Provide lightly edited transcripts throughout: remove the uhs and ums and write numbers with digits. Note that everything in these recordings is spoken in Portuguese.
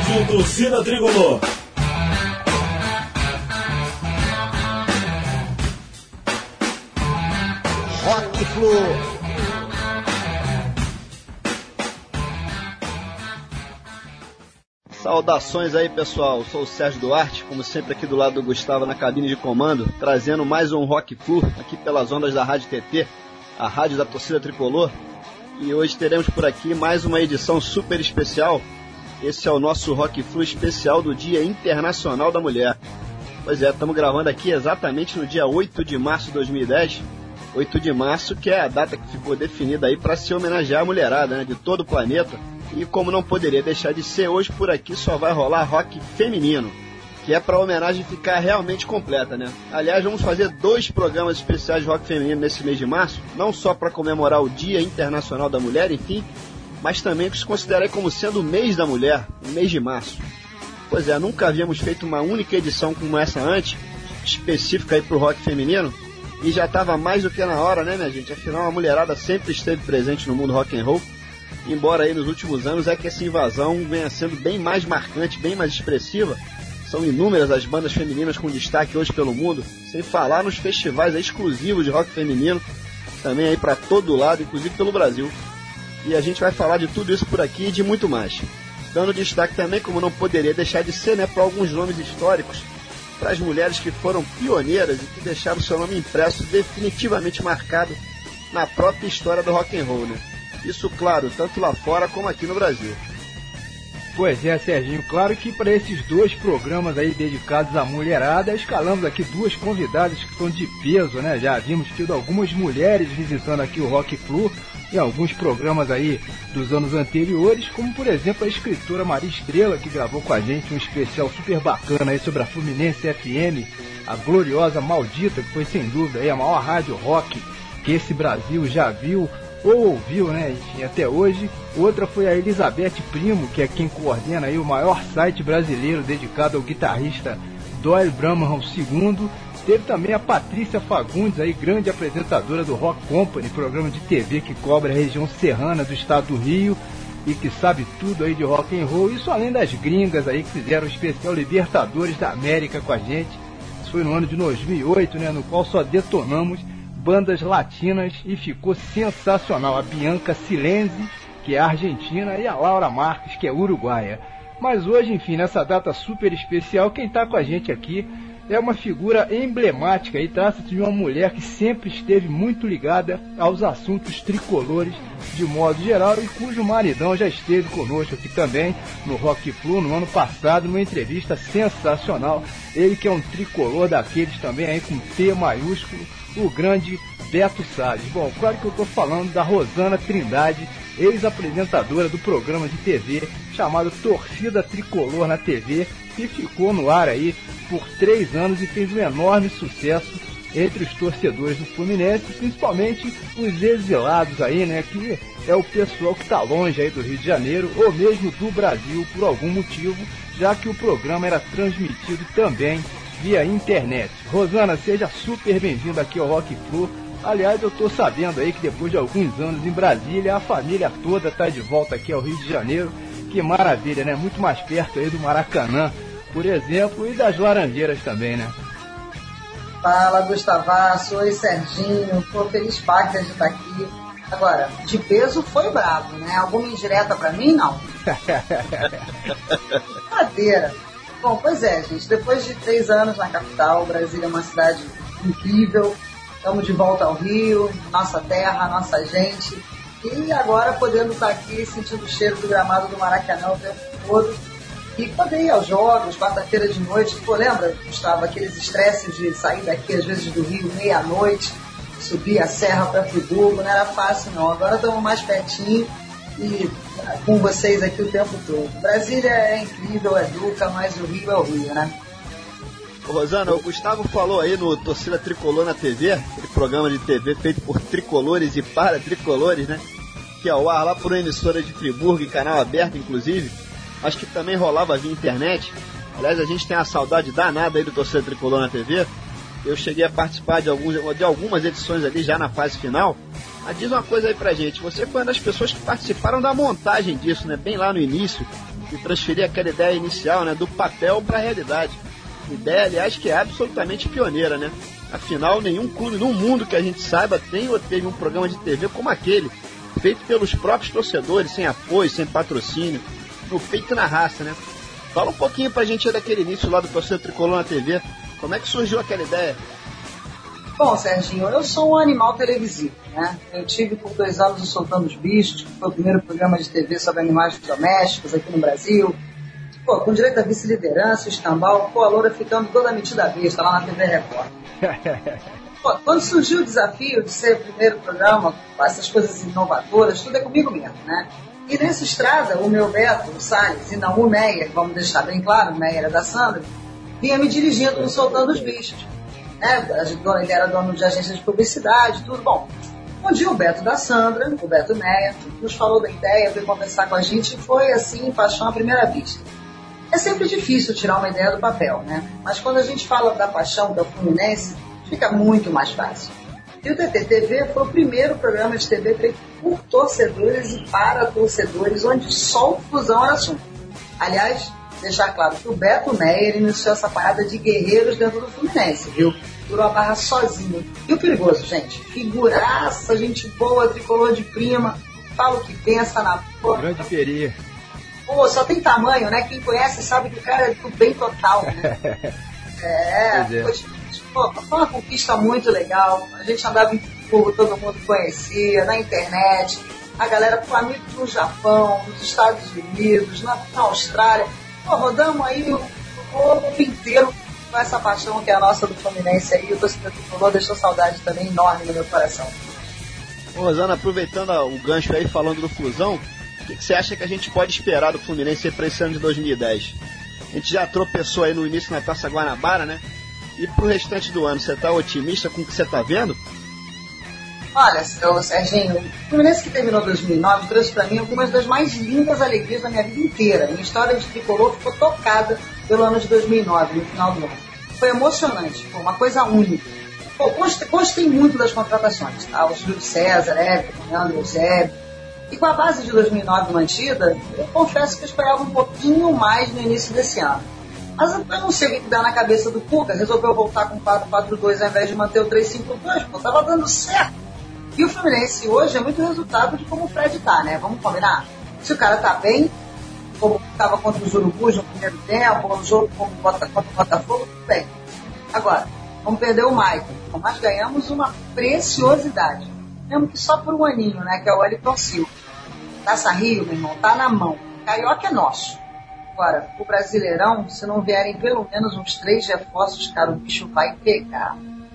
Rádio Torcida Tricolor. Rock Flu. Saudações aí, pessoal. Sou o Sérgio Duarte, como sempre aqui do lado do Gustavo na cabine de comando, trazendo mais um Rock Flu aqui pelas ondas da Rádio TT, a rádio da Torcida Tricolor. E hoje teremos por aqui mais uma edição super especial. Esse é o nosso Rock Flu especial do Dia Internacional da Mulher. Pois é, estamos gravando aqui exatamente no dia 8 de março de 2010. 8 de março, que é a data que ficou definida aí para se homenagear a mulherada, né, de todo o planeta. E como não poderia deixar de ser, hoje por aqui só vai rolar rock feminino, que é para a homenagem ficar realmente completa, né? Aliás, vamos fazer 2 programas especiais de rock feminino nesse mês de março, não só para comemorar o Dia Internacional da Mulher, enfim, mas também que se considera aí como sendo o mês da mulher, o mês de março. Pois é, nunca havíamos feito uma única edição como essa antes, específica aí pro rock feminino, e já estava mais do que na hora, né, minha gente? Afinal, a mulherada sempre esteve presente no mundo rock and roll, embora aí nos últimos anos é que essa invasão venha sendo bem mais marcante, bem mais expressiva. São inúmeras as bandas femininas com destaque hoje pelo mundo, sem falar nos festivais exclusivos de rock feminino, também aí para todo lado, inclusive pelo Brasil. E a gente vai falar de tudo isso por aqui e de muito mais. Dando destaque também, como não poderia deixar de ser, né, para alguns nomes históricos, para as mulheres que foram pioneiras e que deixaram seu nome impresso definitivamente marcado na própria história do rock and roll, né? Isso, claro, tanto lá fora como aqui no Brasil. Pois é, Serginho, claro que para esses 2 programas aí dedicados à mulherada, escalamos aqui 2 convidadas que são de peso, né? Já havíamos tido algumas mulheres visitando aqui o Rock Flu em alguns programas aí dos anos anteriores, como por exemplo a escritora Maria Estrela, que gravou com a gente um especial super bacana aí sobre a Fluminense FM, a gloriosa Maldita, que foi sem dúvida aí a maior rádio rock que esse Brasil já viu ou ouviu, né, enfim, até hoje. Outra foi a Elizabeth Primo, que é quem coordena aí o maior site brasileiro dedicado ao guitarrista Doyle Bramham II. Teve também a Patrícia Fagundes, aí, grande apresentadora do Rock Company, programa de TV que cobre a região serrana do estado do Rio e que sabe tudo aí de rock and roll. Isso além das gringas aí que fizeram o especial Libertadores da América com a gente. Isso foi no ano de 2008, né, no qual só detonamos bandas latinas e ficou sensacional. A Bianca Silenzi, que é argentina, e a Laura Marques, que é uruguaia. Mas hoje, enfim, nessa data super especial, quem está com a gente aqui é uma figura emblemática e trata-se de uma mulher que sempre esteve muito ligada aos assuntos tricolores de modo geral e cujo maridão já esteve conosco aqui também no Rock Flu no ano passado, numa entrevista sensacional. Ele que é um tricolor daqueles também aí com T maiúsculo, o grande Beto Salles. Bom, claro que eu estou falando da Rosana Trindade, ex-apresentadora do programa de TV chamado Torcida Tricolor na TV, que ficou no ar aí por 3 anos e fez um enorme sucesso entre os torcedores do Fluminense, principalmente os exilados aí, né, que é o pessoal que está longe aí do Rio de Janeiro ou mesmo do Brasil por algum motivo, já que o programa era transmitido também via internet. Rosana, seja super bem-vinda aqui ao Rock Flu. Aliás, eu tô sabendo aí que depois de alguns anos em Brasília, a família toda tá de volta aqui ao Rio de Janeiro. Que maravilha, né? Muito mais perto aí do Maracanã, por exemplo, e das Laranjeiras também, né? Fala, Gustavaço. Oi, Serginho. Tô feliz parte de estar aqui. Agora, de peso foi bravo, né? Alguma indireta pra mim, não? Brincadeira. Bom, pois é, gente. Depois de 3 anos na capital, Brasília é uma cidade incrível. Estamos de volta ao Rio, nossa terra, nossa gente. E agora podendo estar aqui sentindo o cheiro do gramado do Maracanã o tempo todo. E poder ir aos jogos, quarta-feira de noite. Pô, lembra, Gustavo, aqueles estresses de sair daqui, às vezes, do Rio, meia-noite, subir a serra para Friburgo, não era fácil, não. Agora estamos mais pertinho e com vocês aqui o tempo todo. Brasília é incrível, é Duca, mas o Rio é o Rio, né? Rosana, o Gustavo falou aí no Torcida Tricolor na TV, aquele programa de TV feito por tricolores e para tricolores, né? Que é ao ar lá por uma emissora de Friburgo, em canal aberto, inclusive, mas que também rolava via internet. Aliás, a gente tem a saudade danada aí do Torcida Tricolor na TV. Eu cheguei a participar de algumas edições ali já na fase final. Mas diz uma coisa aí pra gente, você foi uma das pessoas que participaram da montagem disso, né? Bem lá no início. e transferir aquela ideia inicial, né, do papel para a realidade. Ideia, aliás, que é absolutamente pioneira, né? Afinal, nenhum clube no mundo que a gente saiba tem ou teve um programa de TV como aquele, feito pelos próprios torcedores, sem apoio, sem patrocínio, no peito e na raça, né? Fala um pouquinho pra gente daquele início lá do Torcida Tricolor na TV. Como é que surgiu aquela ideia? Bom, Serginho, eu sou um animal televisivo, né? Eu tive por 2 anos o Soltando os Bichos, que foi o primeiro programa de TV sobre animais domésticos aqui no Brasil. Pô, com direito a vice-liderança, o escambau, pô, a loura ficando toda metida besta lá na TV Record. Pô, quando surgiu o desafio de ser o primeiro programa, com essas coisas inovadoras, tudo é comigo mesmo, né? E nessa estrada, o meu Beto, o Salles, e não o Meyer, vamos deixar bem claro, o Meyer era da Sandra, vinha me dirigindo no Soltando os Bichos. Ele era dono de agência de publicidade, tudo bom. Um dia o Beto da Sandra, o Beto Meyer, nos falou da ideia, veio conversar com a gente e foi assim, paixão à primeira vista. É sempre difícil tirar uma ideia do papel, né? Mas quando a gente fala da paixão, que é o Fluminense, fica muito mais fácil. E o TTTV foi o primeiro programa de TV feito por torcedores e para torcedores, onde só o Flusão era assunto. Aliás, deixar claro que o Beto Meyer iniciou essa parada de guerreiros dentro do Fluminense, viu? Durou a barra sozinho. E o perigoso, gente? Figuraça, gente boa, tricolor de prima, fala o que pensa na porra. Grande Peri. Pô, só tem tamanho, né? Quem conhece sabe que o cara é do bem total, né? Foi uma conquista muito legal. A gente andava em Curvo, todo mundo conhecia, na internet. A galera com amigos no Japão, nos Estados Unidos, na Austrália. Pô, rodamos aí o globo inteiro com essa paixão que é a nossa do Fluminense aí. O torcedor tricolor deixou saudade também enorme no meu coração. Ô, Rosana, aproveitando o gancho aí, falando do Flusão, o que você acha que a gente pode esperar do Fluminense para esse ano de 2010? A gente já tropeçou aí no início na Taça Guanabara, né? E pro restante do ano, você tá otimista com o que você tá vendo? Olha, Serginho, o Fluminense que terminou 2009 trouxe para mim algumas das mais lindas alegrias da minha vida inteira. Minha história de tricolor ficou tocada pelo ano de 2009, no final do ano. Foi emocionante, foi uma coisa única. Pô, gostei muito das contratações, tá? O Júlio César, Everton, Leandro Eusébio. E com a base de 2009 mantida, eu confesso que eu esperava um pouquinho mais no início desse ano. Mas eu não sei o que dá na cabeça do Cuca, resolveu voltar com 4-4-2 ao invés de manter o 3-5-2, pô, tava dando certo. E o Fluminense hoje é muito resultado de como o Fred tá, né? Vamos combinar? Se o cara tá bem, como estava contra os Urubus no primeiro tempo, ou no jogo contra o Botafogo, tudo bem. Agora, vamos perder o Maicon, mas ganhamos uma preciosidade. Mesmo que só por um aninho, né? Que é o Wellington Silva. Taça Rio, meu irmão, tá na mão. Carioca é nosso. Agora, o Brasileirão, se não vierem pelo menos uns 3 reforços, cara, o bicho vai pegar.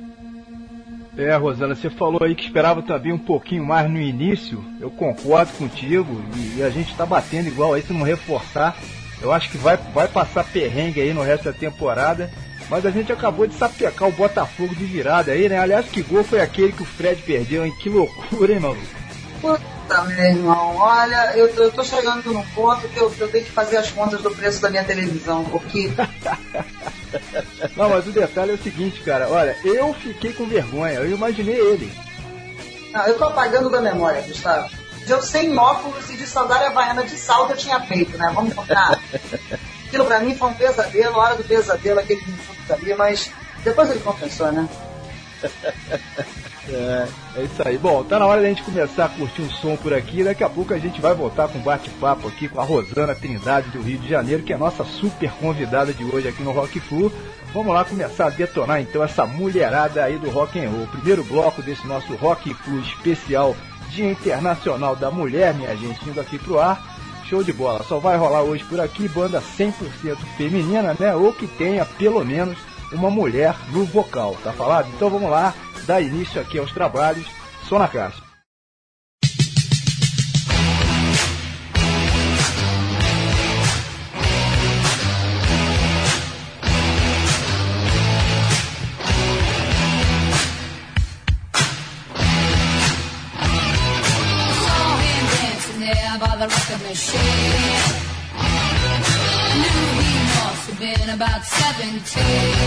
Rosana, você falou aí que esperava também um pouquinho mais no início. Eu concordo contigo e a gente tá batendo igual aí, se não reforçar. Eu acho que vai passar perrengue aí no resto da temporada. Mas a gente acabou de sapecar o Botafogo de virada aí, né? Aliás, que gol foi aquele que o Fred perdeu, hein? Que loucura, hein, maluco? Puta, meu irmão, olha, eu tô chegando num ponto que eu tenho que fazer as contas do preço da minha televisão, porque... Não, mas o detalhe é o seguinte, cara, olha, eu fiquei com vergonha, eu imaginei ele. Não, eu tô apagando da memória, Gustavo. Eu sem óculos e de sandália havaiana de salto eu tinha feito, né? Vamos contar. Aquilo pra mim foi um pesadelo, a hora do pesadelo, aquele minuto ali, mas depois ele compensou, né? É isso aí. Bom, tá na hora da gente começar a curtir um som por aqui. Daqui a pouco a gente vai voltar com um bate-papo aqui com a Rosana Trindade do Rio de Janeiro, que é a nossa super convidada de hoje aqui no Rock Flu. Vamos lá começar a detonar então essa mulherada aí do rock and roll. O primeiro bloco desse nosso Rock Flu especial Dia Internacional da Mulher, minha gente, indo aqui pro ar. Show de bola. Só vai rolar hoje por aqui banda 100% feminina, né? Ou que tenha pelo menos uma mulher no vocal, tá falado? Então vamos lá, dar início aqui aos trabalhos. Som na caixa. By the record machine, I knew he must have been about 17.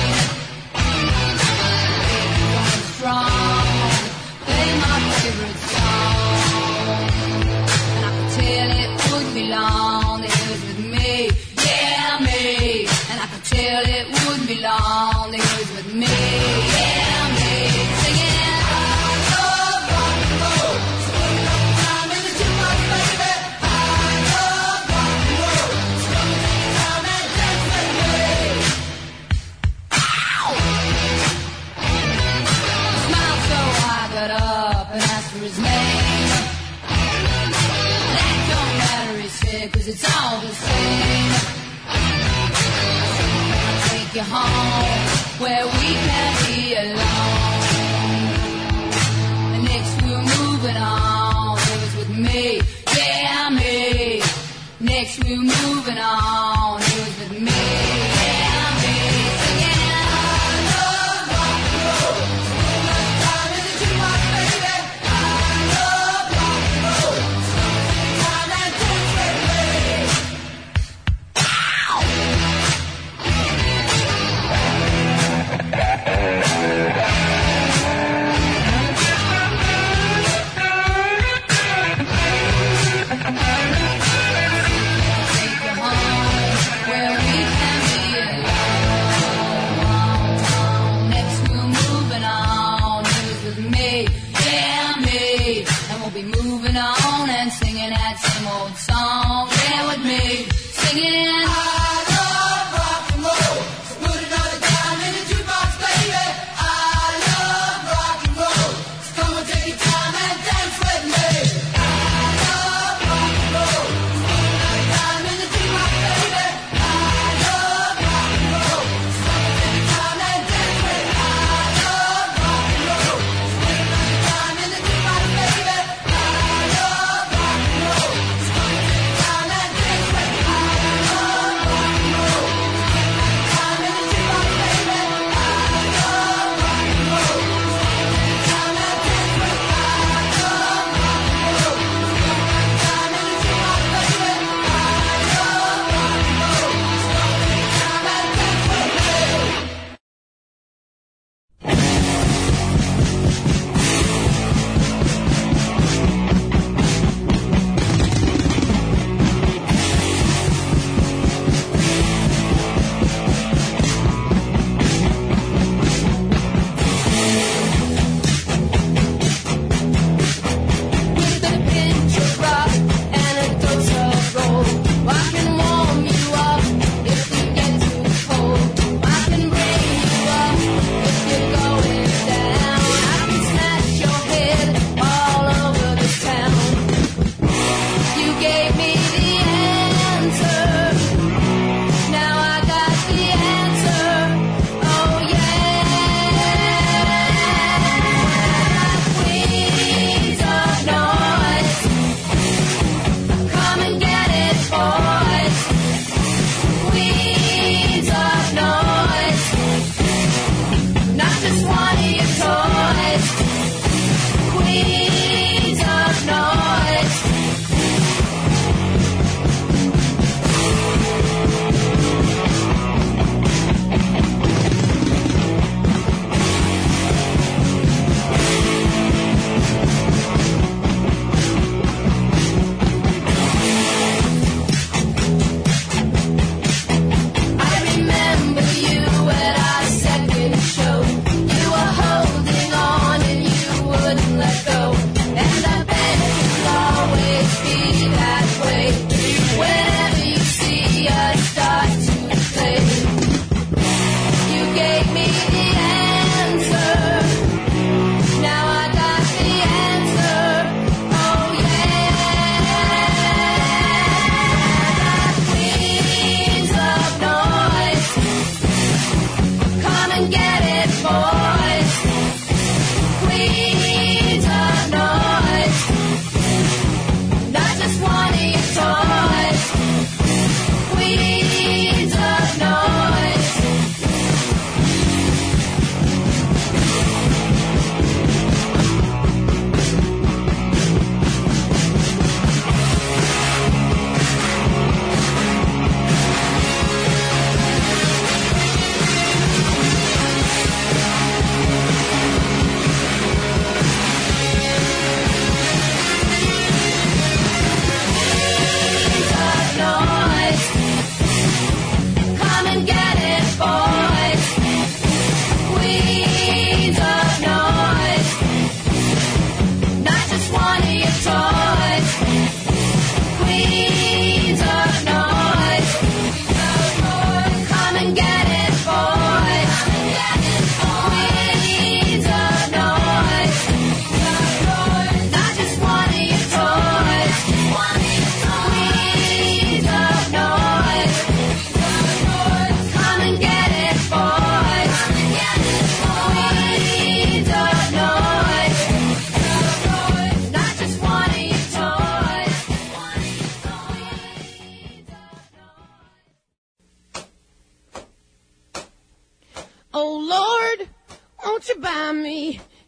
Going strong, play my favorite song, and I could tell it wouldn't be long that he was with me. got up and asked for his name. That don't matter, he said, 'cause it's all the same. I'll take you home where we can be alone. And next we're moving on. It was with me, yeah, me. Next we're moving on. It was with me, yeah, me. Singing, I love rock and roll. Time in the jukebox, baby. I love rock and roll. Time and dance with me. Take you home where we can be alone. Next we're moving on. It was with me, yeah, me. And we'll be moving on and singing that same old song. Yeah, with me, singing. I love rock and roll. So put another dime in the jukebox, baby. I love rock and roll. So come and take your time and dance with me. I love rock and roll. So put another dime in the jukebox, baby. I love rock and roll. So come and take your time and dance with me. I love rock and roll. So put another dime in the jukebox, baby. I love rock and roll. So come and take your time and dance with me. I love rock and roll.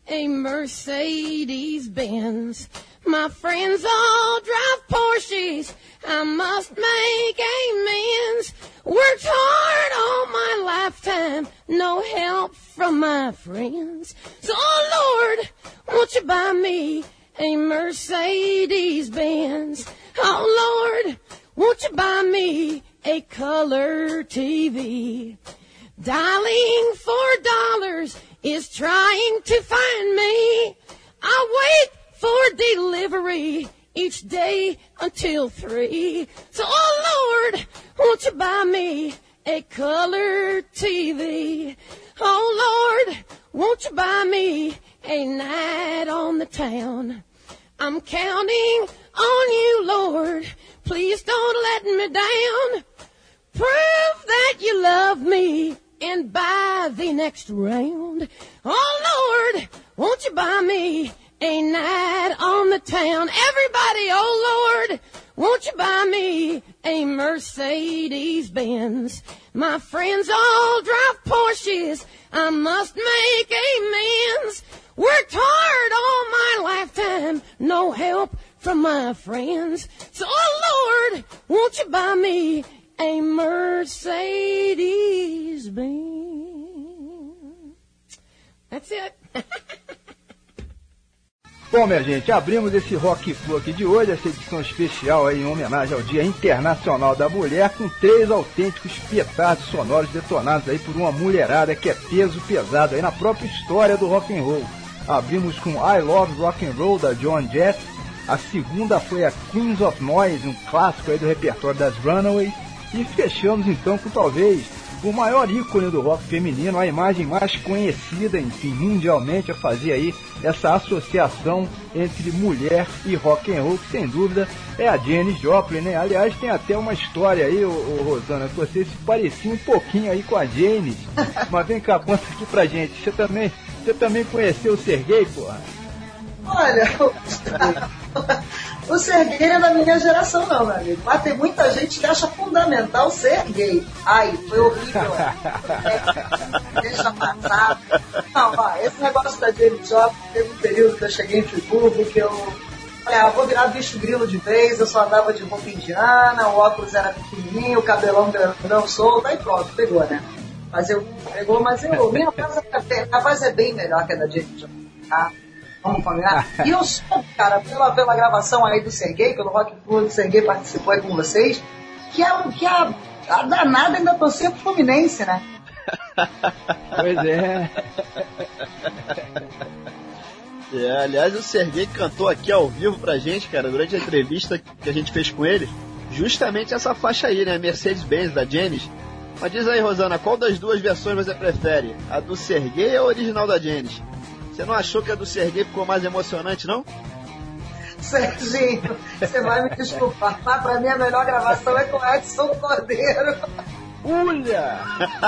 a Mercedes-Benz. My friends all drive Porsches. I must make amends. Worked hard all my lifetime, no help from my friends. So, oh Lord, won't you buy me a Mercedes-Benz? Oh Lord, won't you buy me a color TV? Dialing $4 is trying to find me. I wait for delivery each day until 3. So, oh Lord, won't you buy me a color TV? Oh Lord, won't you buy me a night on the town? I'm counting on you, Lord. Please don't let me down. Prove that you love me and buy the next round. Oh Lord, won't you buy me a night on the town? Everybody, oh Lord, won't you buy me a Mercedes-Benz? My friends all drive Porsches. I must make amends. Worked hard all my lifetime, no help from my friends. So, oh Lord, won't you buy me a Mercedes-Benz? That's it. Bom, minha gente, abrimos esse Rock Flu aqui de hoje, essa edição especial aí em homenagem ao Dia Internacional da Mulher, com 3 autênticos petardos sonoros detonados aí por uma mulherada que é peso pesado aí na própria história do rock and roll. Abrimos com I Love Rock and Roll, da Joan Jett. A segunda foi a Queens of Noise, um clássico aí do repertório das Runaways. E fechamos então com talvez o maior ícone do rock feminino, a imagem mais conhecida, enfim, mundialmente, a fazer aí essa associação entre mulher e rock and roll, que sem dúvida é a Janis Joplin, né? Aliás, tem até uma história aí, Rosana, que você se parecia um pouquinho aí com a Janis. Mas vem cá, conta aqui pra gente, você também conheceu o Serguei, porra? Olha, o Serguei não é da minha geração não, meu amigo. Mas tem muita gente que acha fundamental ser gay. Ai, foi horrível. Deixa passar. Não, ó, esse negócio da Janis Joplin, teve um período que eu cheguei em Friburgo, que eu falei, vou virar bicho grilo de vez, eu só andava de roupa indiana, o óculos era pequenininho, o cabelão grandão solto, aí pronto, pegou, né? Minha voz é bem melhor que a da Janis Joplin, tá? Vamos combinar? E eu soube, cara, pela gravação aí do Serguei, pelo Rock Flu do Serguei participou aí com vocês, que a danada ainda torcia pro Fluminense, né? Pois é. Aliás, o Serguei cantou aqui ao vivo pra gente, cara, durante a entrevista que a gente fez com ele, justamente essa faixa aí, né? Mercedes-Benz, da Janis. Mas diz aí, Rosana, qual das duas versões você prefere? A do Serguei ou a original da Janis? Você não achou que a do Serguei ficou mais emocionante, não? Serginho, você vai me desculpar, mas pra mim a melhor gravação é com o Edson Cordeiro. Ulha!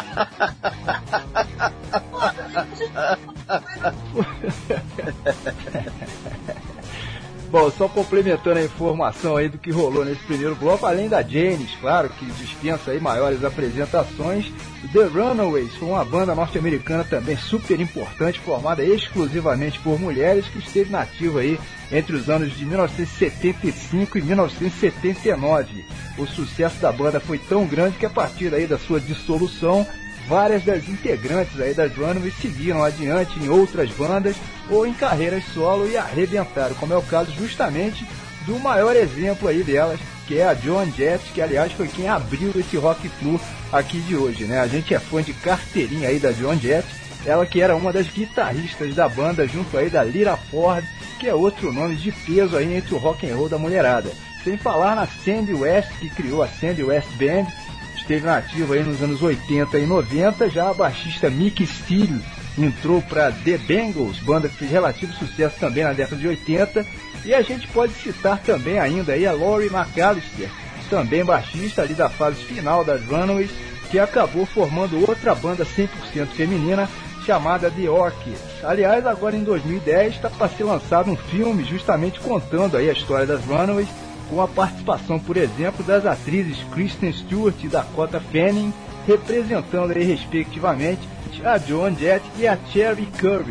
Bom, só complementando a informação aí do que rolou nesse primeiro bloco, além da Janis, claro, que dispensa aí maiores apresentações, The Runaways foi uma banda norte-americana também super importante, formada exclusivamente por mulheres, que esteve nativa aí entre os anos de 1975 e 1979. O sucesso da banda foi tão grande que a partir aí da sua dissolução, várias das integrantes aí das Runaways seguiram adiante em outras bandas ou em carreiras solo e arrebentaram, como é o caso justamente do maior exemplo aí delas, que é a Joan Jett, que aliás foi quem abriu esse Rock Flu aqui de hoje, né? A gente é fã de carteirinha aí da Joan Jett, ela que era uma das guitarristas da banda junto aí da Lita Ford, que é outro nome de peso aí entre o rock and roll da mulherada. Sem falar na Sandy West, que criou a Sandy West Band, esteve nativa aí nos anos 80 e 90, já a baixista Mickey Steele entrou para The Bangles, banda que fez relativo sucesso também na década de 80, e a gente pode citar também ainda aí a Laurie McAllister, também baixista ali da fase final das Runaways, que acabou formando outra banda 100% feminina chamada The Orchids. Aliás, agora em 2010 está para ser lançado um filme justamente contando aí a história das Runaways, com a participação, por exemplo, das atrizes Kristen Stewart e Dakota Fanning, representando aí, respectivamente, a Joan Jett e a Cherie Currie.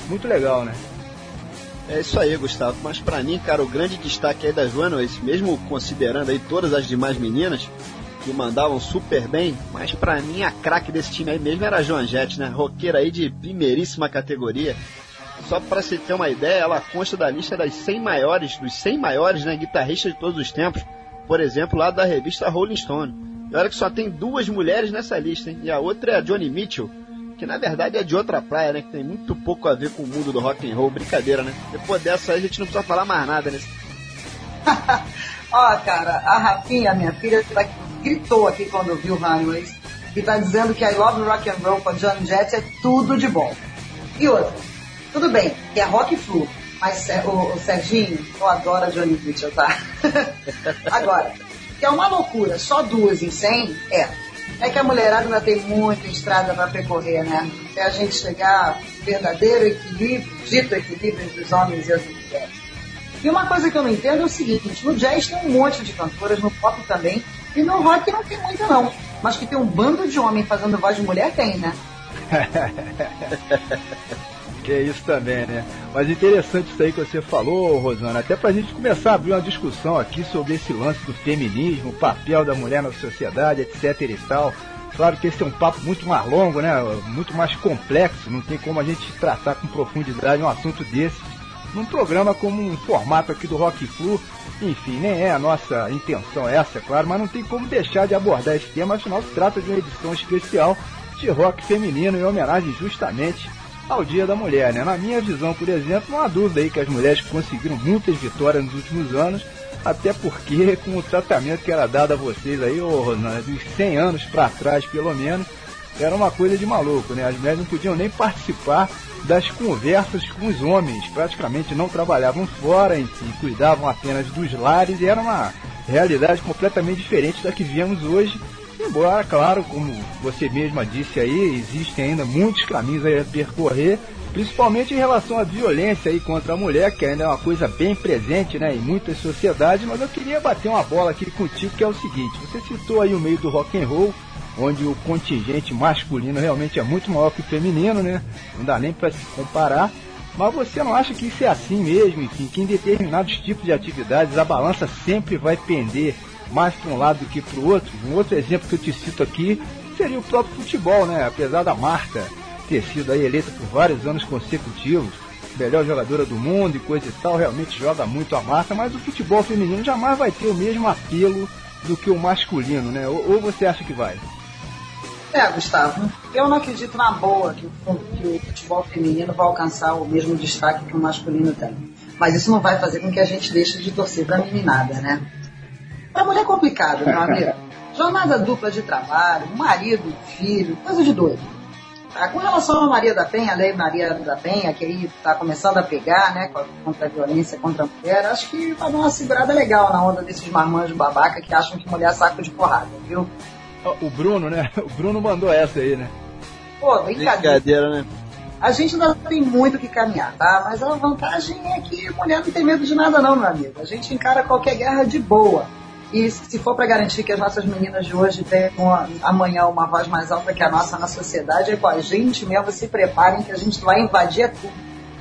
muito legal, né? É isso aí, Gustavo. Mas pra mim, cara, o grande destaque aí das Runaways, mesmo considerando aí todas as demais meninas que mandavam super bem, mas pra mim a craque desse time aí mesmo era a Joan Jett, né? Roqueira aí de primeiríssima categoria. Só pra você ter uma ideia, ela consta da lista dos 100 maiores, né, guitarristas de todos os tempos. Por exemplo, lá da revista Rolling Stone. E olha que só tem 2 mulheres nessa lista, hein? E a outra é a Joni Mitchell, que na verdade é de outra praia, né? Que tem muito pouco a ver com o mundo do rock and roll. Brincadeira, né? Depois dessa aí a gente não precisa falar mais nada, né? Ó, cara, a Rafinha, minha filha, gritou aqui quando viu o Runaways e tá dizendo que I Love Rock and Roll com a Joan Jett é tudo de bom. E outra, tudo bem, que é rock flu, mas o Serginho, eu adoro a Joni Mitchell, tá? Agora, que é uma loucura, só 2 em 100, é que a mulherada ainda tem muita estrada para percorrer, né? Até a gente chegar ao verdadeiro equilíbrio, dito equilíbrio entre os homens e as mulheres. E uma coisa que eu não entendo é o seguinte, no jazz tem um monte de cantoras, no pop também, e no rock não tem muita não. Mas que tem um bando de homem fazendo voz de mulher, tem, né? Que é isso também, né? Mas interessante isso aí que você falou, Rosana, até pra gente começar a abrir uma discussão aqui sobre esse lance do feminismo, o papel da mulher na sociedade, etc e tal. Claro que esse é um papo muito mais longo, né? Muito mais complexo, não tem como a gente tratar com profundidade um assunto desse num programa como um formato aqui do Rock Flu. Enfim, nem é a nossa intenção essa, é claro, mas não tem como deixar de abordar esse tema, afinal se trata de uma edição especial de rock feminino em homenagem justamente ao Dia da Mulher, né? Na minha visão, por exemplo, não há dúvida aí que as mulheres conseguiram muitas vitórias nos últimos anos, até porque com o tratamento que era dado a vocês aí, Rosana, dos 100 anos para trás pelo menos, era uma coisa de maluco, né? As mulheres não podiam nem participar das conversas com os homens, praticamente não trabalhavam fora, enfim, cuidavam apenas dos lares, e era uma realidade completamente diferente da que vivemos hoje, embora, claro, como você mesma disse aí, existem ainda muitos caminhos a percorrer, principalmente em relação à violência aí contra a mulher, que ainda é uma coisa bem presente, né, em muitas sociedades. Mas eu queria bater uma bola aqui contigo, que é o seguinte: você citou aí o meio do rock and roll, onde o contingente masculino realmente é muito maior que o feminino, né? Não dá nem para se comparar. Mas você não acha que isso é assim mesmo, enfim, que em determinados tipos de atividades a balança sempre vai pender mais para um lado do que para o outro? Um outro exemplo que eu te cito aqui seria o próprio futebol, né? Apesar da Marta ter sido aí eleita por vários anos consecutivos melhor jogadora do mundo e coisa e tal, realmente joga muito a Marta, mas o futebol feminino jamais vai ter o mesmo apelo do que o masculino, né? Ou você acha que vai? Gustavo, eu não acredito na boa que o futebol feminino vai alcançar o mesmo destaque que o masculino tem. Mas isso não vai fazer com que a gente deixe de torcer pra meninada, né? Pra mulher é complicado, meu amigo. Jornada dupla de trabalho, marido, filho, coisa de doido. Com relação a Maria da Penha, a lei Maria da Penha, que aí tá começando a pegar, né, contra a violência contra a mulher, acho que vai dar uma segurada legal na onda desses marmanjos babaca que acham que mulher é saco de porrada, viu? O Bruno, né? O Bruno mandou essa aí, né? Pô, brincadeira, né? A gente ainda tem muito que caminhar, tá? Mas a vantagem é que mulher não tem medo de nada não, meu amigo. A gente encara qualquer guerra de boa. E se for para garantir que as nossas meninas de hoje tenham amanhã uma voz mais alta que a nossa na sociedade, é com a gente mesmo. Se preparem que a gente vai invadir tudo.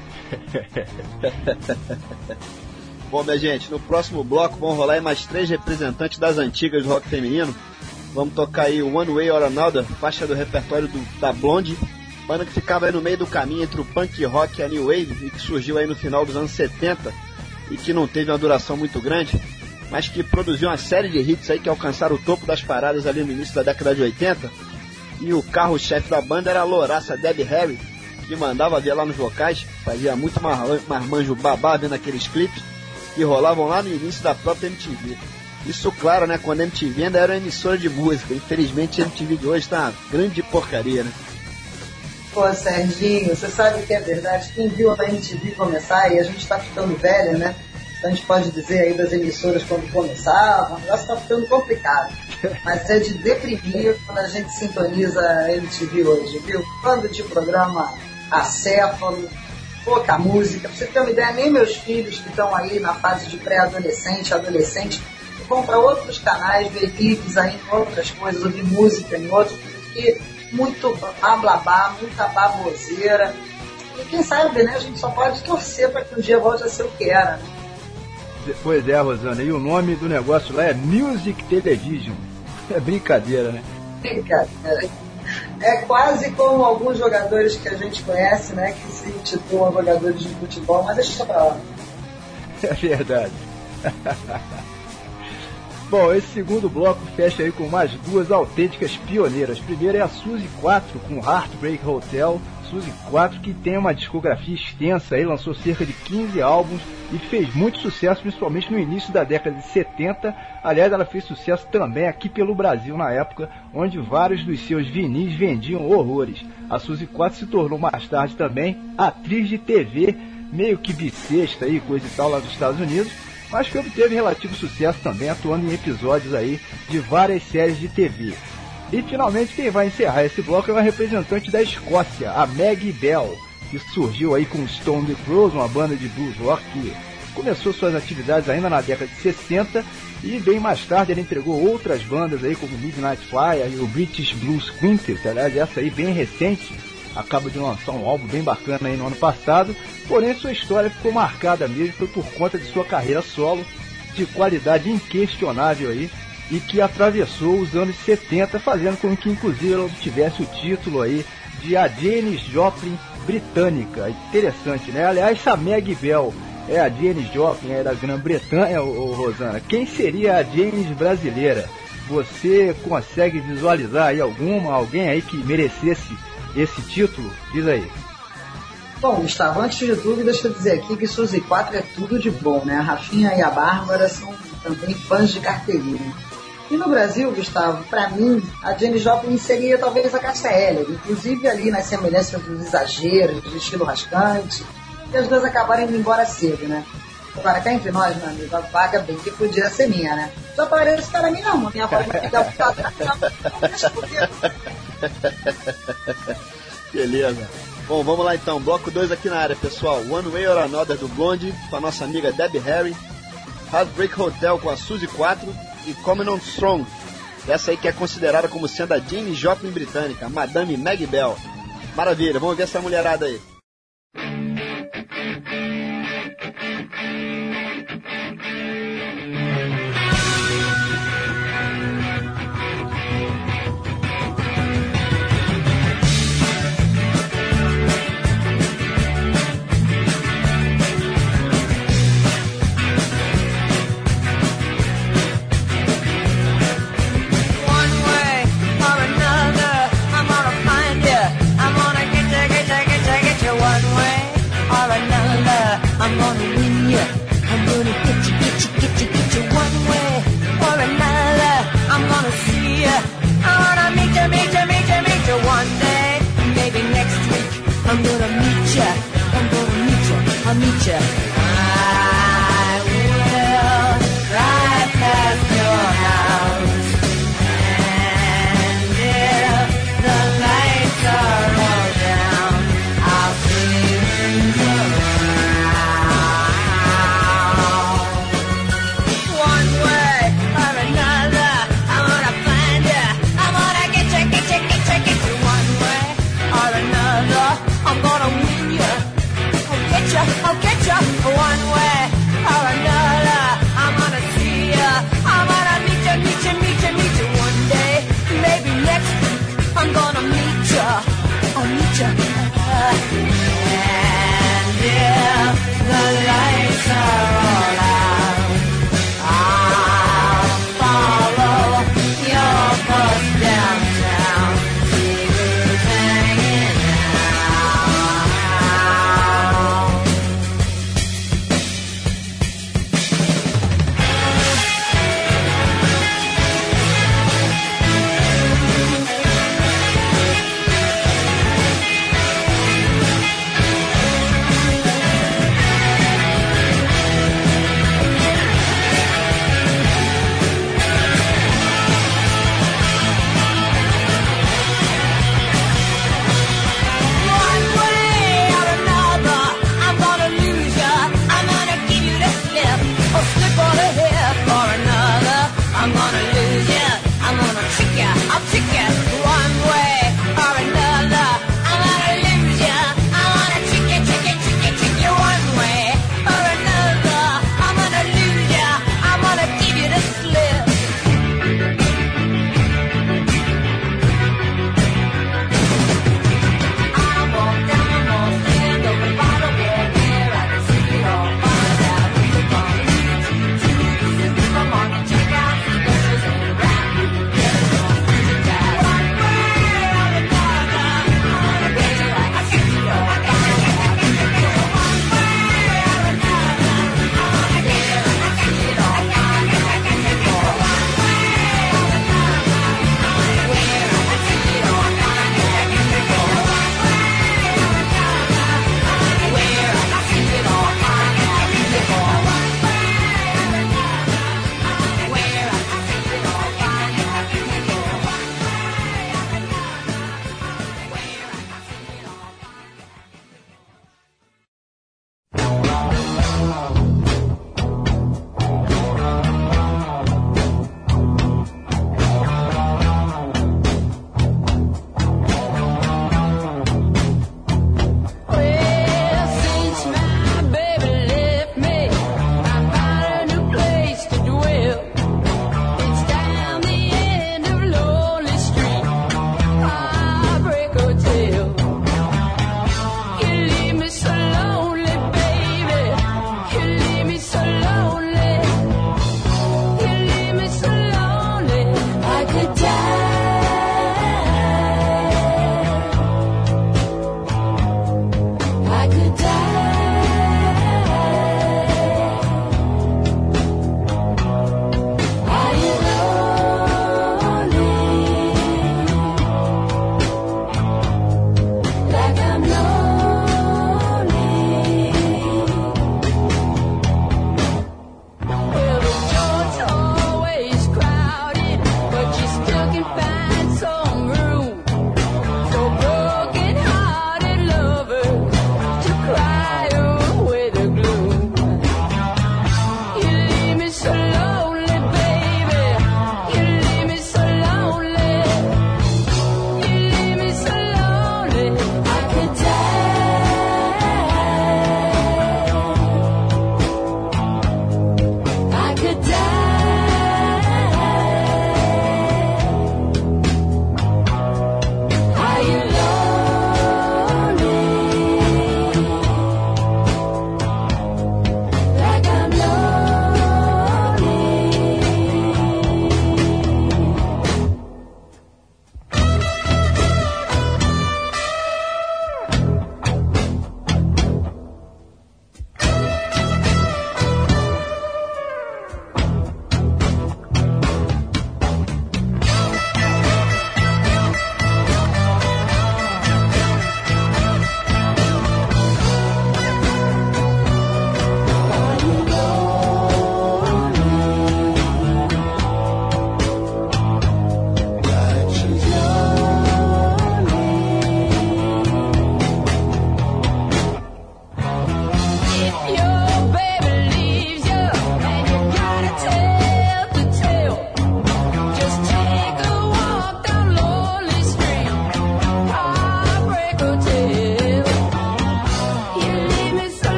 Bom, minha gente, no próximo bloco vão rolar aí mais 3 representantes das antigas do rock feminino. Vamos tocar aí o One Way or Another, faixa do repertório da Blonde, banda que ficava aí no meio do caminho entre o punk rock e a new wave, e que surgiu aí no final dos anos 70 e que não teve uma duração muito grande, mas que produziu uma série de hits aí que alcançaram o topo das paradas ali no início da década de 80. E o carro-chefe da banda era a louraça Debbie Harry, que mandava ver lá nos vocais, fazia muito marmanjo babá vendo aqueles clipes que rolavam lá no início da própria MTV. Isso, claro, né, quando a MTV ainda era uma emissora de música. Infelizmente a MTV de hoje tá uma grande porcaria, né? Pô, Serginho, você sabe que é verdade, quem viu a MTV começar, e a gente tá ficando velha, né? A gente pode dizer aí das emissoras quando começavam, o negócio tá ficando complicado. Mas é de deprimir quando a gente sintoniza a MTV hoje, viu? Quando de programa acéfalo, pouca música. Pra você ter uma ideia, nem meus filhos que estão aí na fase de pré-adolescente, adolescente, vão para outros canais, ver vídeos aí em outras coisas, ouvir música em outros, porque muito blá blá blá, muita baboseira. E quem sabe, né? A gente só pode torcer para que um dia volte a ser o que era, né? Pois é, Rosana, e o nome do negócio lá é Music Television. É brincadeira, né? Brincadeira. É quase como alguns jogadores que a gente conhece, né? Que se intitulam jogadores de futebol, mas deixa pra lá. É verdade. Bom, esse segundo bloco fecha aí com mais duas autênticas pioneiras. Primeiro é a Suzy 4 com Heartbreak Hotel. Suzy 4 que tem uma discografia extensa aí, lançou cerca de 15 álbuns e fez muito sucesso, principalmente no início da década de 70. Aliás, ela fez sucesso também aqui pelo Brasil na época, onde vários dos seus vinis vendiam horrores. A Suzy 4 se tornou mais tarde também atriz de TV, meio que bissexta aí, coisa e tal lá nos Estados Unidos, mas que obteve relativo sucesso também, atuando em episódios aí de várias séries de TV. E finalmente quem vai encerrar esse bloco é uma representante da Escócia, a Maggie Bell, que surgiu aí com Stone the Crows, uma banda de blues rock que começou suas atividades ainda na década de 60 e bem mais tarde ela entregou outras bandas aí como Midnight Fire e o British Blues Quintet. Aliás, essa aí bem recente, acaba de lançar um álbum bem bacana aí no ano passado, porém sua história ficou marcada mesmo, foi por conta de sua carreira solo, de qualidade inquestionável aí, e que atravessou os anos 70, fazendo com que inclusive ela obtivesse o título aí de a Janis Joplin britânica. Interessante, né? Aliás, a Maggie Bell é a Janis Joplin, é da Grã-Bretanha, Rosana. Quem seria a Janis brasileira? Você consegue visualizar aí alguém aí que merecesse esse título? Diz aí. Bom, Gustavo, antes de tudo, deixa eu dizer aqui que Suzy 4 é tudo de bom, né? A Rafinha e a Bárbara são também fãs de carteirinha. E no Brasil, Gustavo, para mim, a Janis Joplin seria talvez a Cássia Eller, inclusive ali nas semelhanças dos exageros, do estilo rascante, e as duas acabaram indo embora cedo, né? Agora, cá entre nós, meu amigo, a vaga bem que podia ser minha, né? Só parece para mim não, minha voz não fica deixa comigo. Beleza. Bom, vamos lá então, bloco 2 aqui na área, pessoal. One Way or Another do Blondie, com a nossa amiga Debbie Harry, Heartbreak Hotel com a Suzy 4 e Coming On Strong, essa aí que é considerada como sendo a Janis Joplin britânica, Madame Maggie Bell. Maravilha, vamos ver essa mulherada aí. One way or another, I'm gonna find you. I'm gonna get you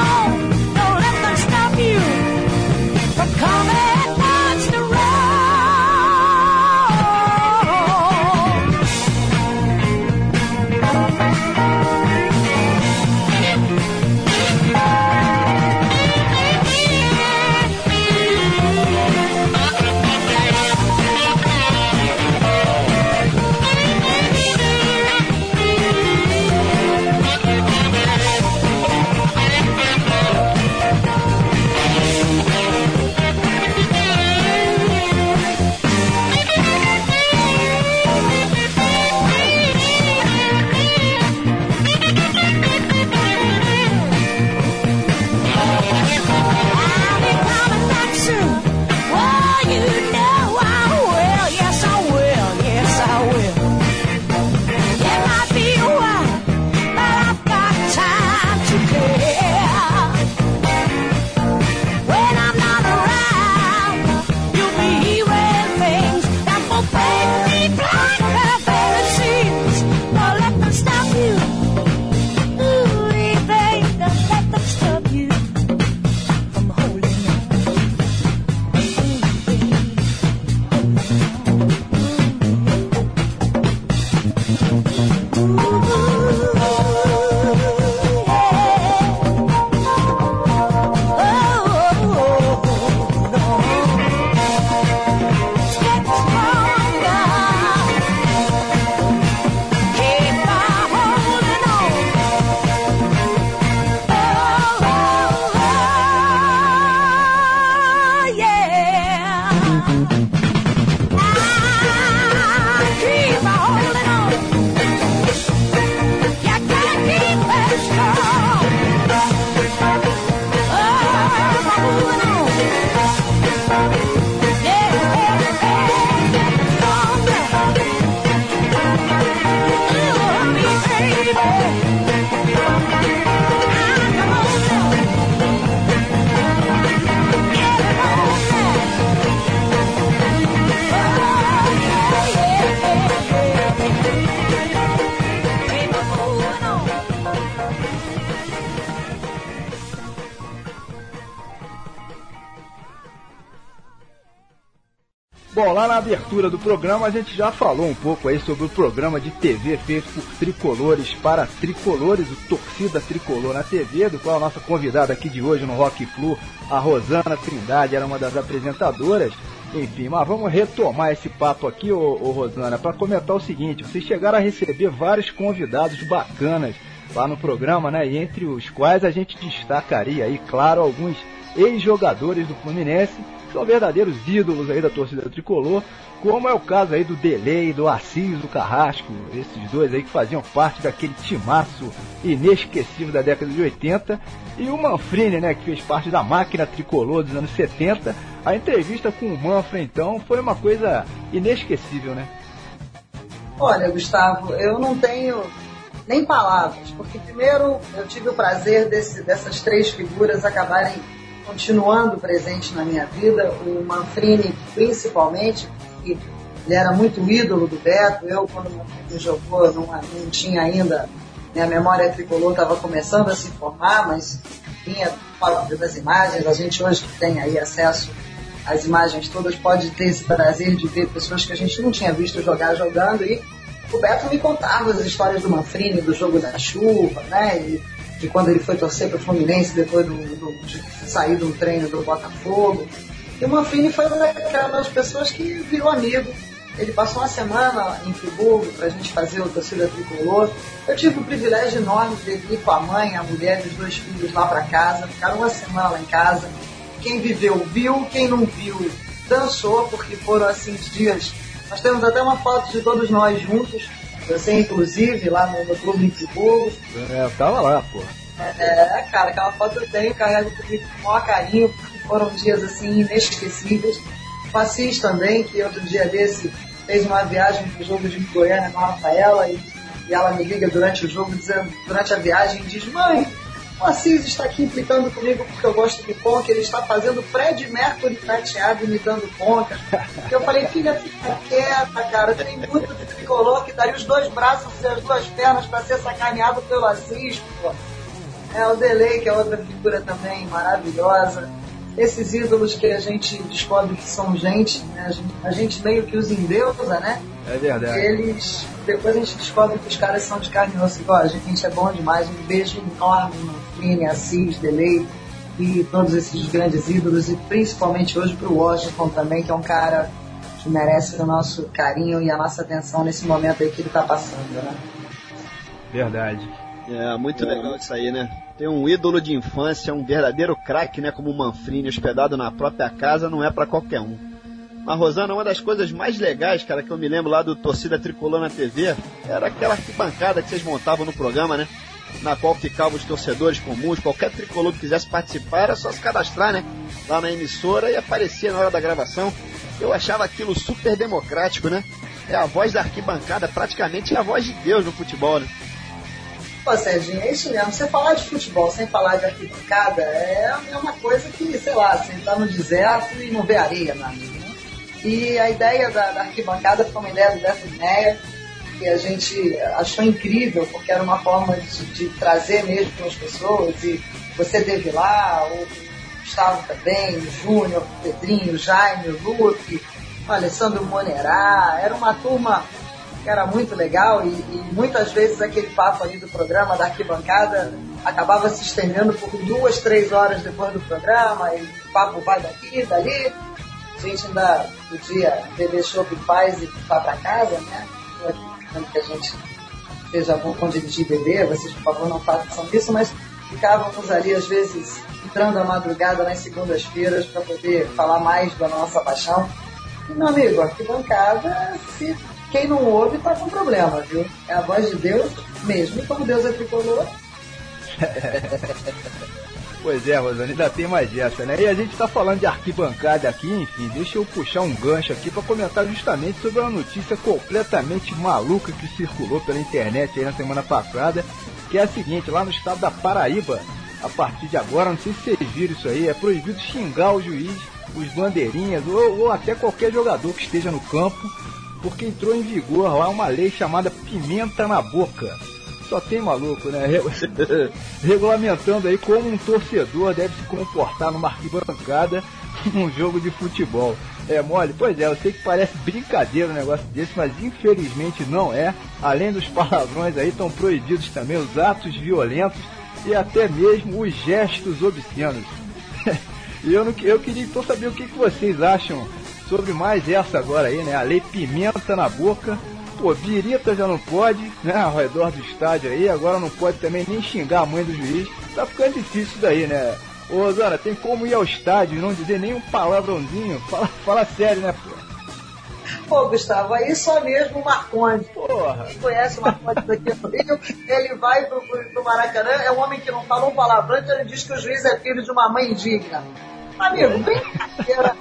Bom, lá na abertura do programa a gente já falou um pouco aí sobre o programa de TV feito por tricolores para tricolores, o Torcida Tricolor na TV, do qual a nossa convidada aqui de hoje no Rock Flu, a Rosana Trindade, era uma das apresentadoras. Enfim, mas vamos retomar esse papo aqui, ô Rosana, para comentar o seguinte: vocês chegaram a receber vários convidados bacanas lá no programa, né? E entre os quais a gente destacaria aí, claro, alguns ex-jogadores do Fluminense, que são verdadeiros ídolos aí da torcida tricolor, como é o caso aí do Delay, do Assis, do Carrasco, esses dois aí que faziam parte daquele timaço inesquecível da década de 80, e o Manfrini, né, que fez parte da máquina tricolor dos anos 70. A entrevista com o Manfra, então, foi uma coisa inesquecível, né? Olha, Gustavo, eu não tenho nem palavras, porque primeiro eu tive o prazer dessas três figuras acabarem continuando presente na minha vida. O Manfrini principalmente, porque ele era muito ídolo do Beto. Eu, quando o Manfrini jogou, não tinha ainda, minha memória tricolor estava começando a se formar, mas vinha das imagens. A gente hoje que tem aí acesso às imagens todas pode ter esse prazer de ver pessoas que a gente não tinha visto jogar jogando, e o Beto me contava as histórias do Manfrini, do jogo da chuva, né, e quando ele foi torcer para o Fluminense depois de sair do treino do Botafogo. E o Manfrini foi uma daquelas pessoas que virou amigo. Ele passou uma semana em Friburgo para a gente fazer o Torcida Tricolor. Eu tive o privilégio enorme de ir com a mãe, a mulher e os dois filhos lá para casa. Ficaram uma semana lá em casa. Quem viveu, viu. Quem não viu, dançou, porque foram assim dias. Nós temos até uma foto de todos nós juntos. Você, inclusive, lá no clube de Friburgo. Eu tava lá, pô. Cara, aquela foto eu tenho, carrego comigo com o maior carinho, porque foram dias assim inesquecíveis. O Assis também, que outro dia desse fez uma viagem pro jogo de Goiânia com a Rafaela, e ela me liga durante o jogo, durante a viagem, e diz: mãe, o Assis está aqui implicando comigo porque eu gosto de conca, ele está fazendo Fred Mercury prateado e me dando conca. Eu falei: filha, fica quieta, cara, tem muito de tricolor que daria os dois braços e as duas pernas para ser sacaneado pelo Assis, pô. O Delay, que é outra figura também maravilhosa. Esses ídolos que a gente descobre que são gente, né? A gente meio que os endeusa, né? É verdade. Eles, depois a gente descobre que os caras são de carne e osso. A gente é bom demais. Um beijo enorme no Fini, Assis, Delay e todos esses grandes ídolos, e principalmente hoje pro Washington também, que é um cara que merece o nosso carinho e a nossa atenção nesse momento aí que ele tá passando, né? Verdade. É, muito legal isso aí, né? Ter um ídolo de infância, um verdadeiro craque, né, como o Manfrini, hospedado na própria casa, não é pra qualquer um. Mas, Rosana, uma das coisas mais legais, cara, que eu me lembro lá do Torcida Tricolor na TV, era aquela arquibancada que vocês montavam no programa, né? Na qual ficavam os torcedores comuns, qualquer tricolor que quisesse participar, era só se cadastrar, né? Lá na emissora e aparecia na hora da gravação. Eu achava aquilo super democrático, né? É a voz da arquibancada, praticamente é a voz de Deus no futebol, né? Pô, Serginho, é isso mesmo. Você falar de futebol sem falar de arquibancada é a mesma coisa que, sei lá, você tá no deserto e não vê areia, meu amigo, né? E a ideia da arquibancada foi uma ideia do Beto Meyer, que a gente achou incrível, porque era uma forma de trazer mesmo as pessoas, e você teve lá, o Gustavo também, o Júnior, o Pedrinho, o Jaime, o Lupe, o Alessandro Monerá. Era uma turma que era muito legal, e muitas vezes aquele papo ali do programa, da arquibancada, acabava se estendendo por 2, 3 horas depois do programa, e o papo vai daqui e dali. A gente ainda podia beber chopp em paz e ir para casa, né? Que a gente seja bom com dirigir e beber, vocês por favor não façam isso, mas ficávamos ali às vezes entrando à madrugada nas segundas-feiras para poder falar mais da nossa paixão. E, meu amigo, arquibancada, se quem não ouve tá com problema, viu? É a voz de Deus mesmo, e como Deus é tricolor. Pois é, Rosana, ainda tem mais essa, né? E a gente tá falando de arquibancada aqui, enfim, deixa eu puxar um gancho aqui para comentar justamente sobre uma notícia completamente maluca que circulou pela internet aí na semana passada, que é a seguinte: lá no estado da Paraíba, a partir de agora, não sei se vocês viram isso aí, é proibido xingar o juiz, os bandeirinhas ou até qualquer jogador que esteja no campo, porque entrou em vigor lá uma lei chamada Pimenta na Boca. Só tem maluco, né? Regulamentando aí como um torcedor deve se comportar numa arquibancada num jogo de futebol. É mole? Pois é, eu sei que parece brincadeira um negócio desse, mas infelizmente não é. Além dos palavrões aí, estão proibidos também os atos violentos e até mesmo os gestos obscenos. E eu queria então saber o que vocês acham sobre mais essa agora aí, né? A lei Pimenta na Boca. Pô, birita já não pode, né, ao redor do estádio aí, agora não pode também nem xingar a mãe do juiz. Tá ficando difícil isso daí, né? Ô, Rosana, tem como ir ao estádio e não dizer nenhum palavrãozinho? Fala sério, né, pô? Pô, Gustavo, aí só mesmo o Marcondes. Porra. Quem conhece o Marcondes aqui no Rio, ele vai pro Maracanã, é um homem que não fala um palavrão, então ele diz que o juiz é filho de uma mãe indigna. Amigo, brincadeira.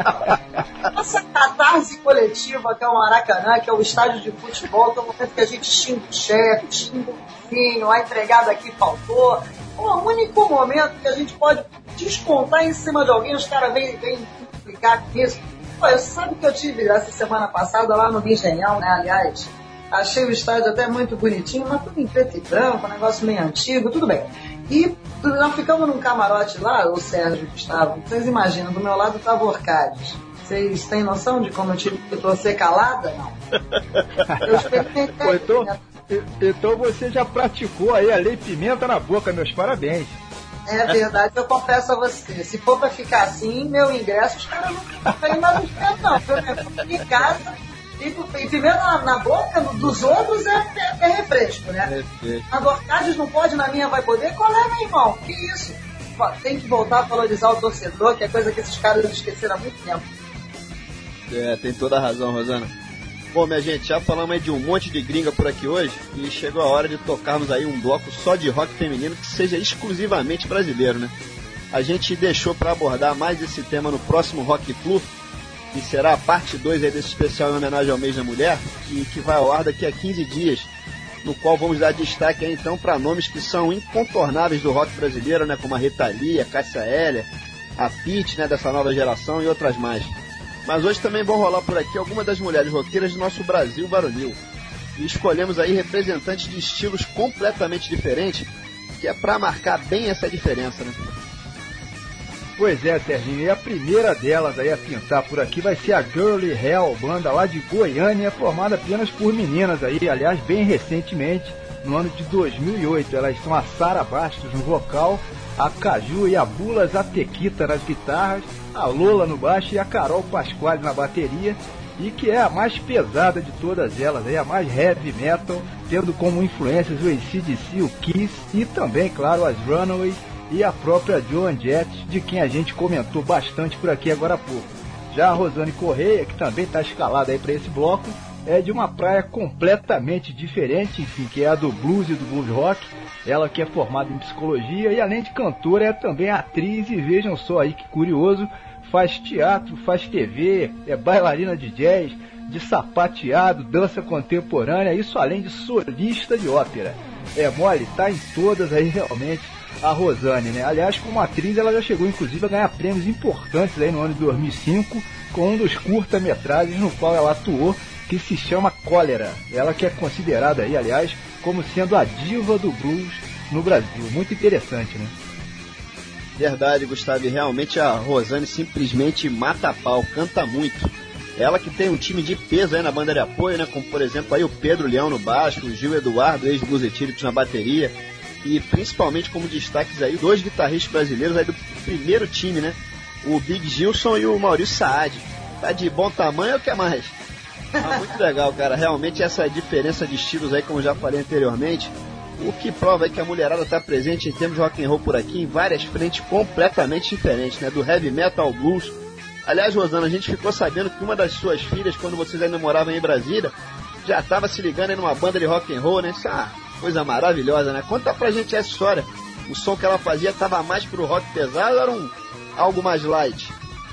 Essa catarse coletiva que é o Maracanã, que é o estádio de futebol, que é o momento que a gente xinga o chefe, xinga o vizinho, a empregada aqui faltou. O único momento que a gente pode descontar em cima de alguém, os caras vêm implicar com isso. Pô, você sabe que eu tive essa semana passada lá no Engenhão, né? Aliás, achei o estádio até muito bonitinho, mas tudo em preto e branco, um negócio meio antigo, tudo bem. E nós ficamos num camarote lá, o Sérgio e o Gustavo, vocês imaginam, do meu lado estava o Orcades. Vocês têm noção de como eu tive que torcer calada? Não. Eu experimentei. Então você já praticou aí a lei Pimenta na Boca, meus parabéns. É verdade, eu confesso a você. Se for pra ficar assim, meu ingresso, os caras não ficam indo mais não. Eu fico em casa e pimenta na boca dos outros é refresco, né? Agora, Orcades não pode, na minha vai poder? Qual é, meu irmão? Que isso? Tem que voltar a valorizar o torcedor, que é coisa que esses caras esqueceram há muito tempo. É, tem toda a razão, Rosana. Bom, minha gente, já falamos aí de um monte de gringa por aqui hoje e chegou a hora de tocarmos aí um bloco só de rock feminino que seja exclusivamente brasileiro, né? A gente deixou para abordar mais esse tema no próximo Rock Flu, que será a parte 2 aí desse especial em homenagem ao mês da mulher e que vai ao ar daqui a 15 dias, no qual vamos dar destaque aí então para nomes que são incontornáveis do rock brasileiro, né? Como a Rita Lee, a Cássia Eller, a Pitty, né? Dessa nova geração e outras mais. Mas hoje também vão rolar por aqui algumas das mulheres roqueiras do nosso Brasil varonil. E escolhemos aí representantes de estilos completamente diferentes que é pra marcar bem essa diferença, né? Pois é, Serginho, e a primeira delas aí a pintar por aqui vai ser a Girly Hell, banda lá de Goiânia, formada apenas por meninas aí, aliás, bem recentemente, no ano de 2008. Elas são a Sara Bastos no vocal, a Caju e a Bula Zatequita nas guitarras, a Lola no baixo e a Carol Pasquale na bateria, e que é a mais pesada de todas elas, aí, a mais heavy metal, tendo como influências o AC/DC, o Kiss e também, claro, as Runaways, e a própria Joan Jett, de quem a gente comentou bastante por aqui agora há pouco. Já a Rosane Correia, que também está escalada aí para esse bloco, é de uma praia completamente diferente, enfim, que é a do blues e do blues rock. Ela que é formada em psicologia e além de cantora é também atriz, e vejam só aí que curioso, faz teatro, faz TV, é bailarina de jazz, de sapateado, dança contemporânea, isso além de solista de ópera. É mole, tá em todas aí realmente a Rosane, né? Aliás, como atriz, ela já chegou inclusive a ganhar prêmios importantes aí no ano de 2005 com um dos curta-metragens no qual ela atuou, que se chama Cólera. Ela que é considerada aí, aliás, como sendo a diva do blues no Brasil. Muito interessante, né? Verdade, Gustavo, e realmente a Rosane simplesmente mata a pau, canta muito. Ela que tem um time de peso aí na banda de apoio, né? Como por exemplo aí o Pedro Leão no baixo, o Gil Eduardo, ex-Blues Etílicos, na bateria. E principalmente como destaques aí, 2 guitarristas brasileiros aí do primeiro time, né? O Big Gilson e o Maurício Saad. Tá de bom tamanho ou quer mais? Tá muito legal, cara. Realmente essa diferença de estilos aí, como já falei anteriormente, o que prova aí que a mulherada tá presente em termos de rock and roll por aqui em várias frentes completamente diferentes, né? Do heavy metal ao blues. Aliás, Rosana, a gente ficou sabendo que uma das suas filhas, quando vocês ainda moravam em Brasília, já estava se ligando aí numa banda de rock and roll, né? Isso é uma coisa maravilhosa, né? Conta pra gente essa história. O som que ela fazia estava mais pro rock pesado ou era algo mais light?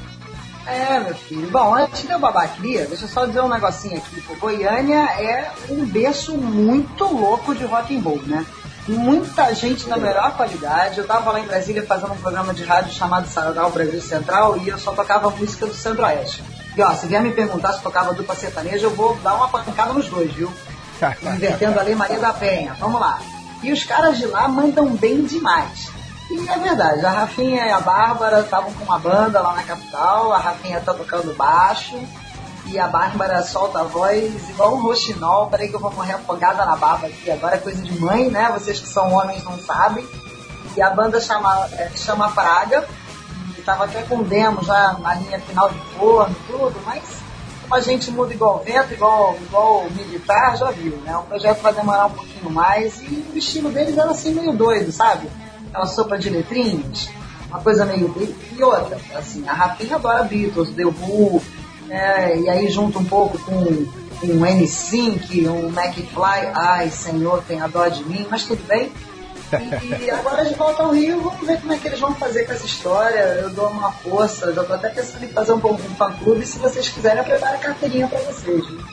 É, meu filho. Bom, antes de eu babacria, deixa eu só dizer um negocinho aqui. Pô, Goiânia é um berço muito louco de rock and roll, né? Muita gente da melhor qualidade. Eu tava lá em Brasília fazendo um programa de rádio chamado Sarau Brasil Central e eu só tocava música do Centro-Oeste. E ó, se vier me perguntar se tocava dupla sertaneja, eu vou dar uma pancada nos dois, viu? Invertendo a Lei Maria da Penha. Vamos lá. E os caras de lá mandam bem demais. E é verdade, a Rafinha e a Bárbara estavam com uma banda lá na capital, a Rafinha tá tocando baixo e a Bárbara solta a voz igual um roxinol. Peraí que eu vou morrer afogada na barba aqui, agora é coisa de mãe, né? Vocês que são homens não sabem. E a banda chama Praga, e tava até com demo já na linha final de forno e tudo, mas como a gente muda igual vento, igual militar, já viu, né? O projeto vai demorar um pouquinho mais e o estilo deles era assim meio doido, sabe? Aquela sopa de letrinhas, uma coisa meio... E outra, assim, a Rafinha adora Beatles, The Who, e aí junta um pouco com um N-Sync, um McFly, ai senhor, tenha dó de mim, mas tudo bem. E agora de volta ao Rio, vamos ver como é que eles vão fazer com essa história. Eu dou uma força, eu tô até pensando em fazer um fã-clube, se vocês quiserem eu preparo a carteirinha pra vocês. Viu?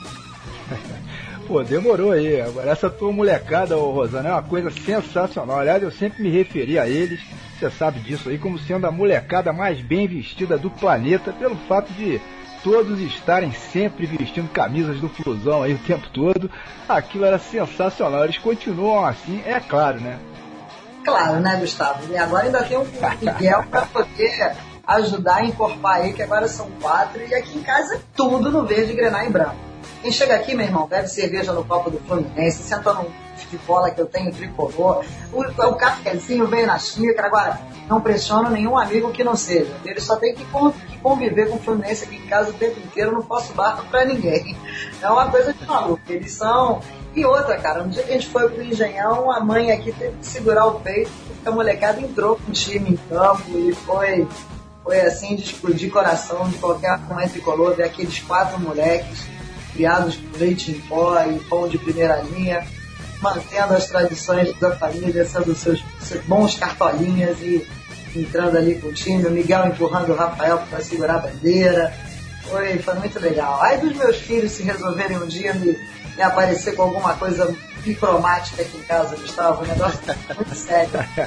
Pô, demorou aí. Agora essa tua molecada, ô Rosana, é uma coisa sensacional. Aliás, eu sempre me referi a eles, você sabe disso aí, como sendo a molecada mais bem vestida do planeta, pelo fato de todos estarem sempre vestindo camisas do Flusão aí o tempo todo. Aquilo era sensacional. Eles continuam assim, é claro, né? Claro, né, Gustavo? E agora ainda tem um Miguel para poder ajudar a encorpar aí, que agora são 4, e aqui em casa é tudo no verde, grená e branco. Quem chega aqui, meu irmão, bebe cerveja no copo do Fluminense, senta num de bola que eu tenho tricolor, o cafezinho vem na xícara. Agora, não pressiono nenhum amigo que não seja. Ele só tem que conviver com o Fluminense aqui em casa o tempo inteiro, eu não posso barco pra ninguém. É uma coisa de maluco. Eles são... E outra, cara, no dia que a gente foi pro Engenhão, a mãe aqui teve que segurar o peito, porque a molecada entrou com o time em campo e foi assim de explodir coração de qualquer mãe tricolor, ver aqueles 4 moleques criados com leite em pó e pão de primeira linha, mantendo as tradições da família, sendo seus bons cartolinhas e entrando ali com o time, o Miguel empurrando o Rafael para segurar a bandeira. Foi muito legal. Aí dos meus filhos se resolverem um dia me aparecer com alguma coisa bicromática aqui em casa, Gustavo, o negócio tá muito sério.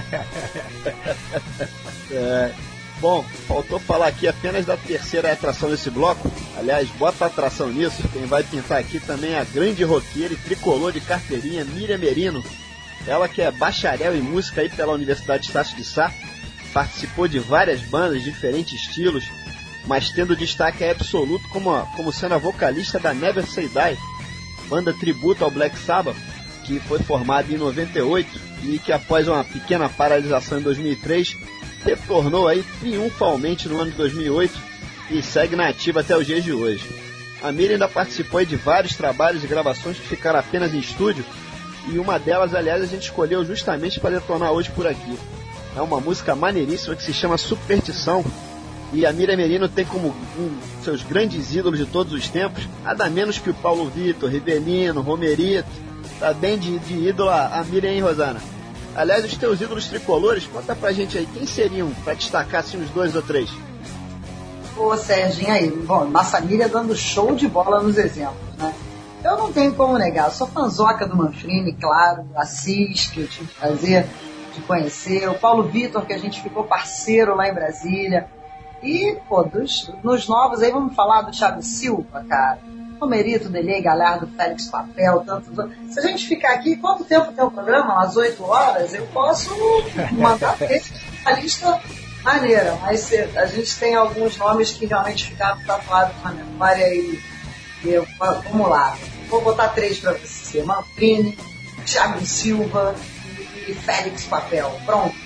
Bom, faltou falar aqui apenas da terceira atração desse bloco. Aliás, bota a atração nisso. Quem vai pintar aqui também é a grande roqueira e tricolor de carteirinha Miriam Merino. Ela que é bacharel em música aí pela Universidade Estácio de Sá, participou de várias bandas de diferentes estilos, mas tendo destaque absoluto como sendo a vocalista da Never Say Die, banda tributo ao Black Sabbath, que foi formada em 98 e que após uma pequena paralisação em 2003, retornou aí triunfalmente no ano de 2008 e segue na ativa até os dias de hoje. A Miriam ainda participou aí de vários trabalhos e gravações que ficaram apenas em estúdio, e uma delas, aliás, a gente escolheu justamente para detonar hoje por aqui. É uma música maneiríssima que se chama Superstição, e a Miriam Merino tem como seus grandes ídolos de todos os tempos, nada menos que o Paulo Vitor, Rivelino, Romerito. Tá bem de ídolo a Miriam, hein, Rosana? Aliás, os teus ídolos tricolores, conta pra gente aí, quem seriam, pra destacar assim uns 2 ou 3? Ô, Serginho, aí, bom, nossa Miriam dando show de bola nos exemplos, né? Eu não tenho como negar, eu sou fanzoca do Manfrini, claro, Assis, que eu tive que fazer, de conhecer, o Paulo Vitor, que a gente ficou parceiro lá em Brasília, e, pô, nos novos aí, vamos falar do Thiago Silva, cara, Romerito, Delei, Galhardo, Félix Papel, tantos. Se a gente ficar aqui, quanto tempo tem o programa? Às 8 horas, eu posso mandar uma lista maneira, mas a gente tem alguns nomes que realmente ficaram tatuados na memória e vamos lá. Vou botar 3 para você: Manfrini, Thiago Silva e Félix Papel. Pronto.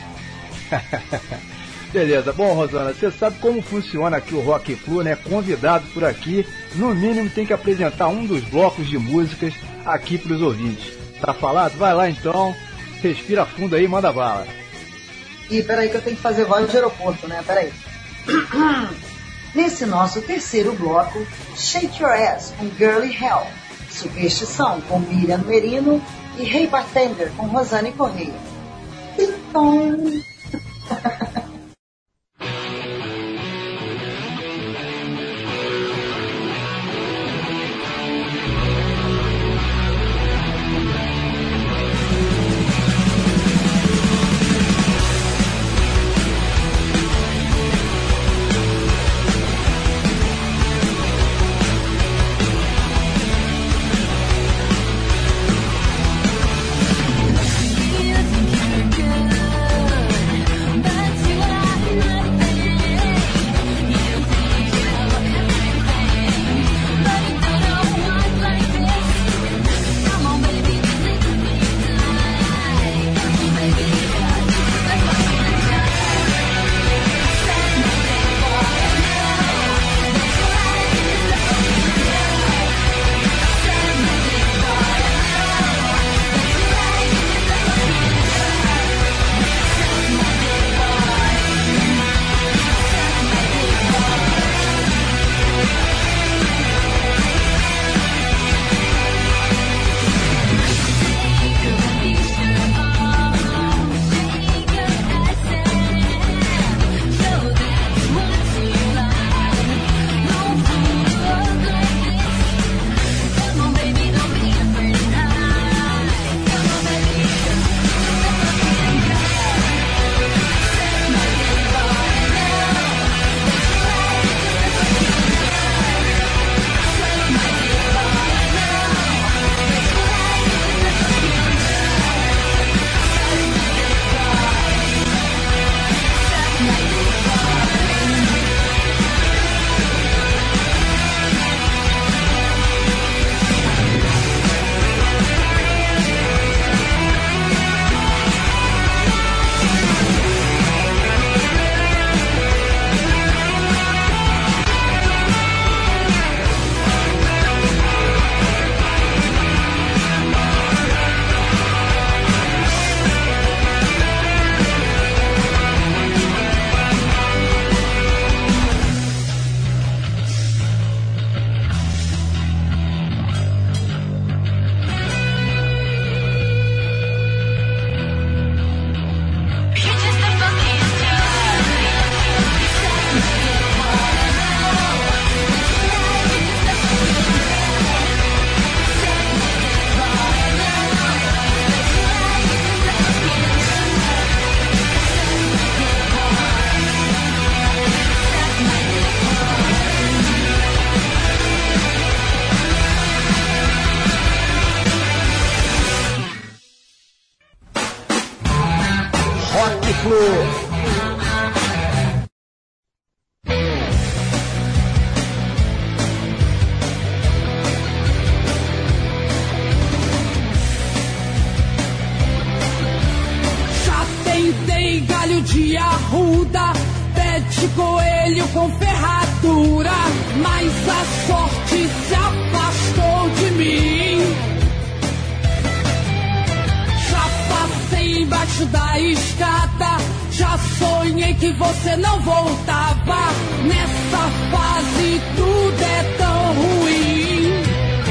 Beleza. Bom, Rosana, você sabe como funciona aqui o Rock Flu, né? Convidado por aqui, no mínimo tem que apresentar um dos blocos de músicas aqui para os ouvintes. Tá falado? Vai lá então, respira fundo aí e manda bala. Ih, peraí que eu tenho que fazer voz de aeroporto, né? Peraí. Nesse nosso terceiro bloco, Shake Your Ass com Girly Hell, Superstição com Miriam Merino e Hey Bartender com Rosane Correia. Tim-tom! But de coelho com ferradura, mas a sorte se afastou de mim. Já passei embaixo da escada, já sonhei que você não voltava. Nessa fase tudo é tão ruim.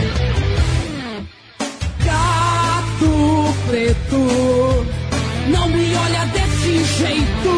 Gato preto, não me olha desse jeito.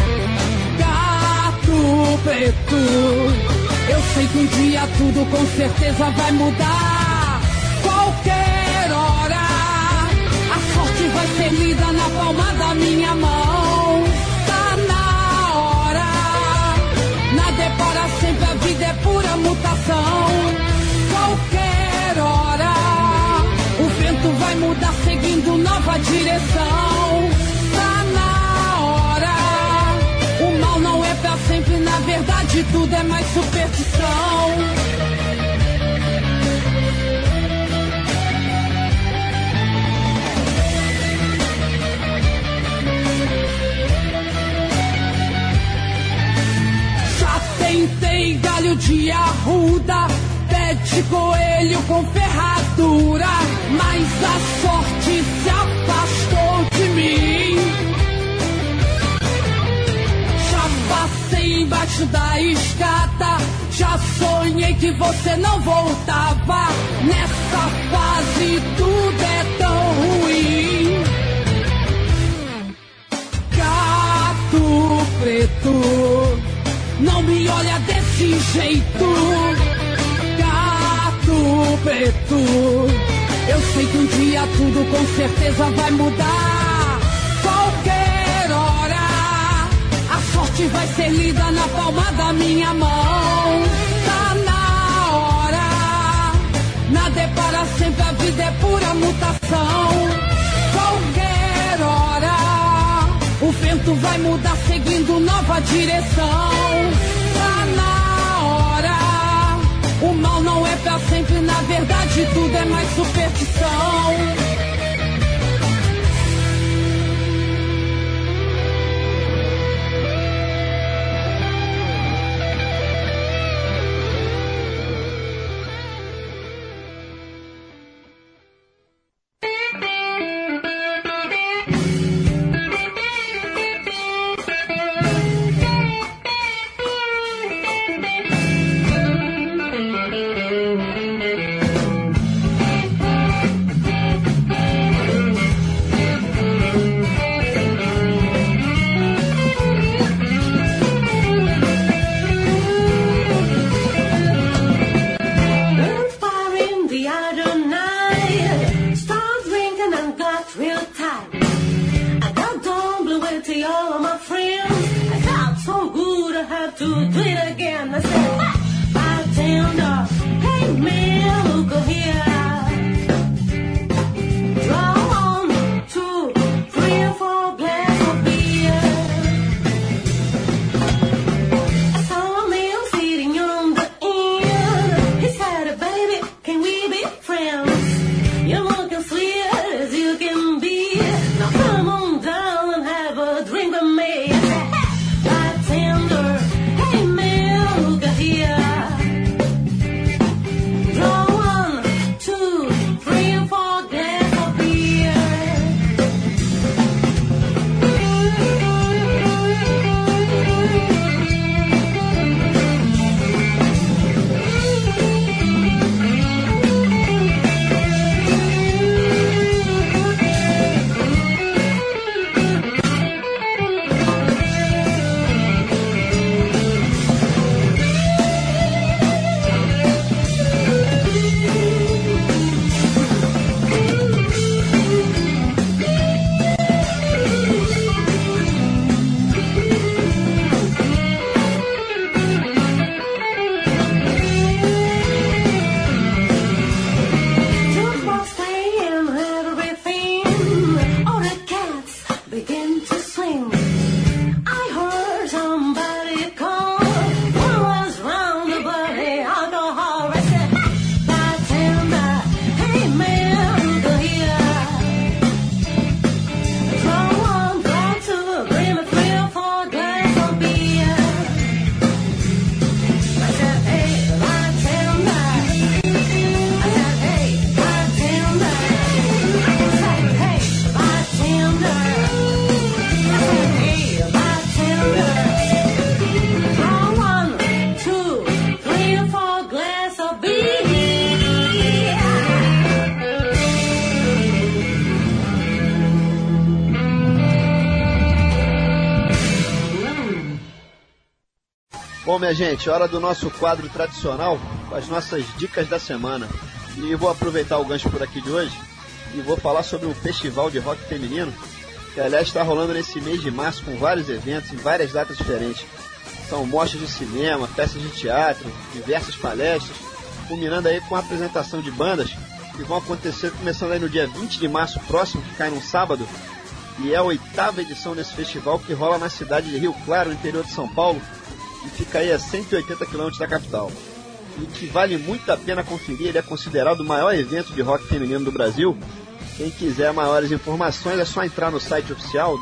Gato preto, eu sei que um dia tudo com certeza vai mudar. Qualquer hora a sorte vai ser lida na palma da minha mão. Tá na hora, nada é para sempre, a vida é pura mutação. Qualquer hora o vento vai mudar seguindo nova direção. Tá na hora, o mal não é pra sempre, na verdade tudo é mais superstição. Já tentei galho de arruda, pé de coelho com ferradura, mas a sorte se afastou de mim. Já passei embaixo da escada, já sonhei que você não voltava. Nessa fase tudo é tão ruim. Gato preto, não me olha desse jeito. Gato preto, eu sei que um dia tudo com certeza vai mudar. Qualquer hora a sorte vai ser lida na palma da minha mão. Tá na hora, nada é para sempre, a vida é pura mutação. Qualquer hora o vento vai mudar seguindo nova direção. Tá na hora, o mal não é pra sempre, na verdade tudo é mais superstição. Here Bom, minha gente, hora do nosso quadro tradicional, com as nossas dicas da semana. E eu vou aproveitar o gancho por aqui de hoje e vou falar sobre um festival de rock feminino que, aliás, está rolando nesse mês de março com vários eventos em várias datas diferentes. São mostras de cinema, peças de teatro, diversas palestras, culminando aí com a apresentação de bandas que vão acontecer começando aí no dia 20 de março próximo, que cai num sábado, e é a 8ª edição desse festival que rola na cidade de Rio Claro, no interior de São Paulo, e fica aí a 180 km da capital. E que vale muito a pena conferir, ele é considerado o maior evento de rock feminino do Brasil. Quem quiser maiores informações é só entrar no site oficial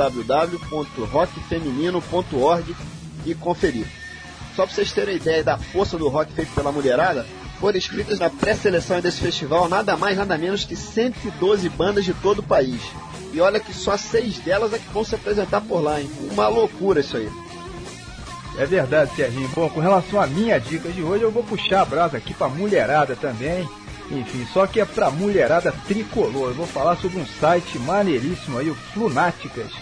www.rockfeminino.org e conferir. Só para vocês terem ideia da força do rock feito pela mulherada, foram inscritas na pré-seleção desse festival nada mais nada menos que 112 bandas de todo o país. E olha que só 6 delas é que vão se apresentar por lá, hein? Uma loucura isso aí. É verdade, Serginho. Bom, com relação à minha dica de hoje, eu vou puxar a brasa aqui pra mulherada também. Enfim, só que é pra mulherada tricolor. Eu vou falar sobre um site maneiríssimo aí, o Flunáticas,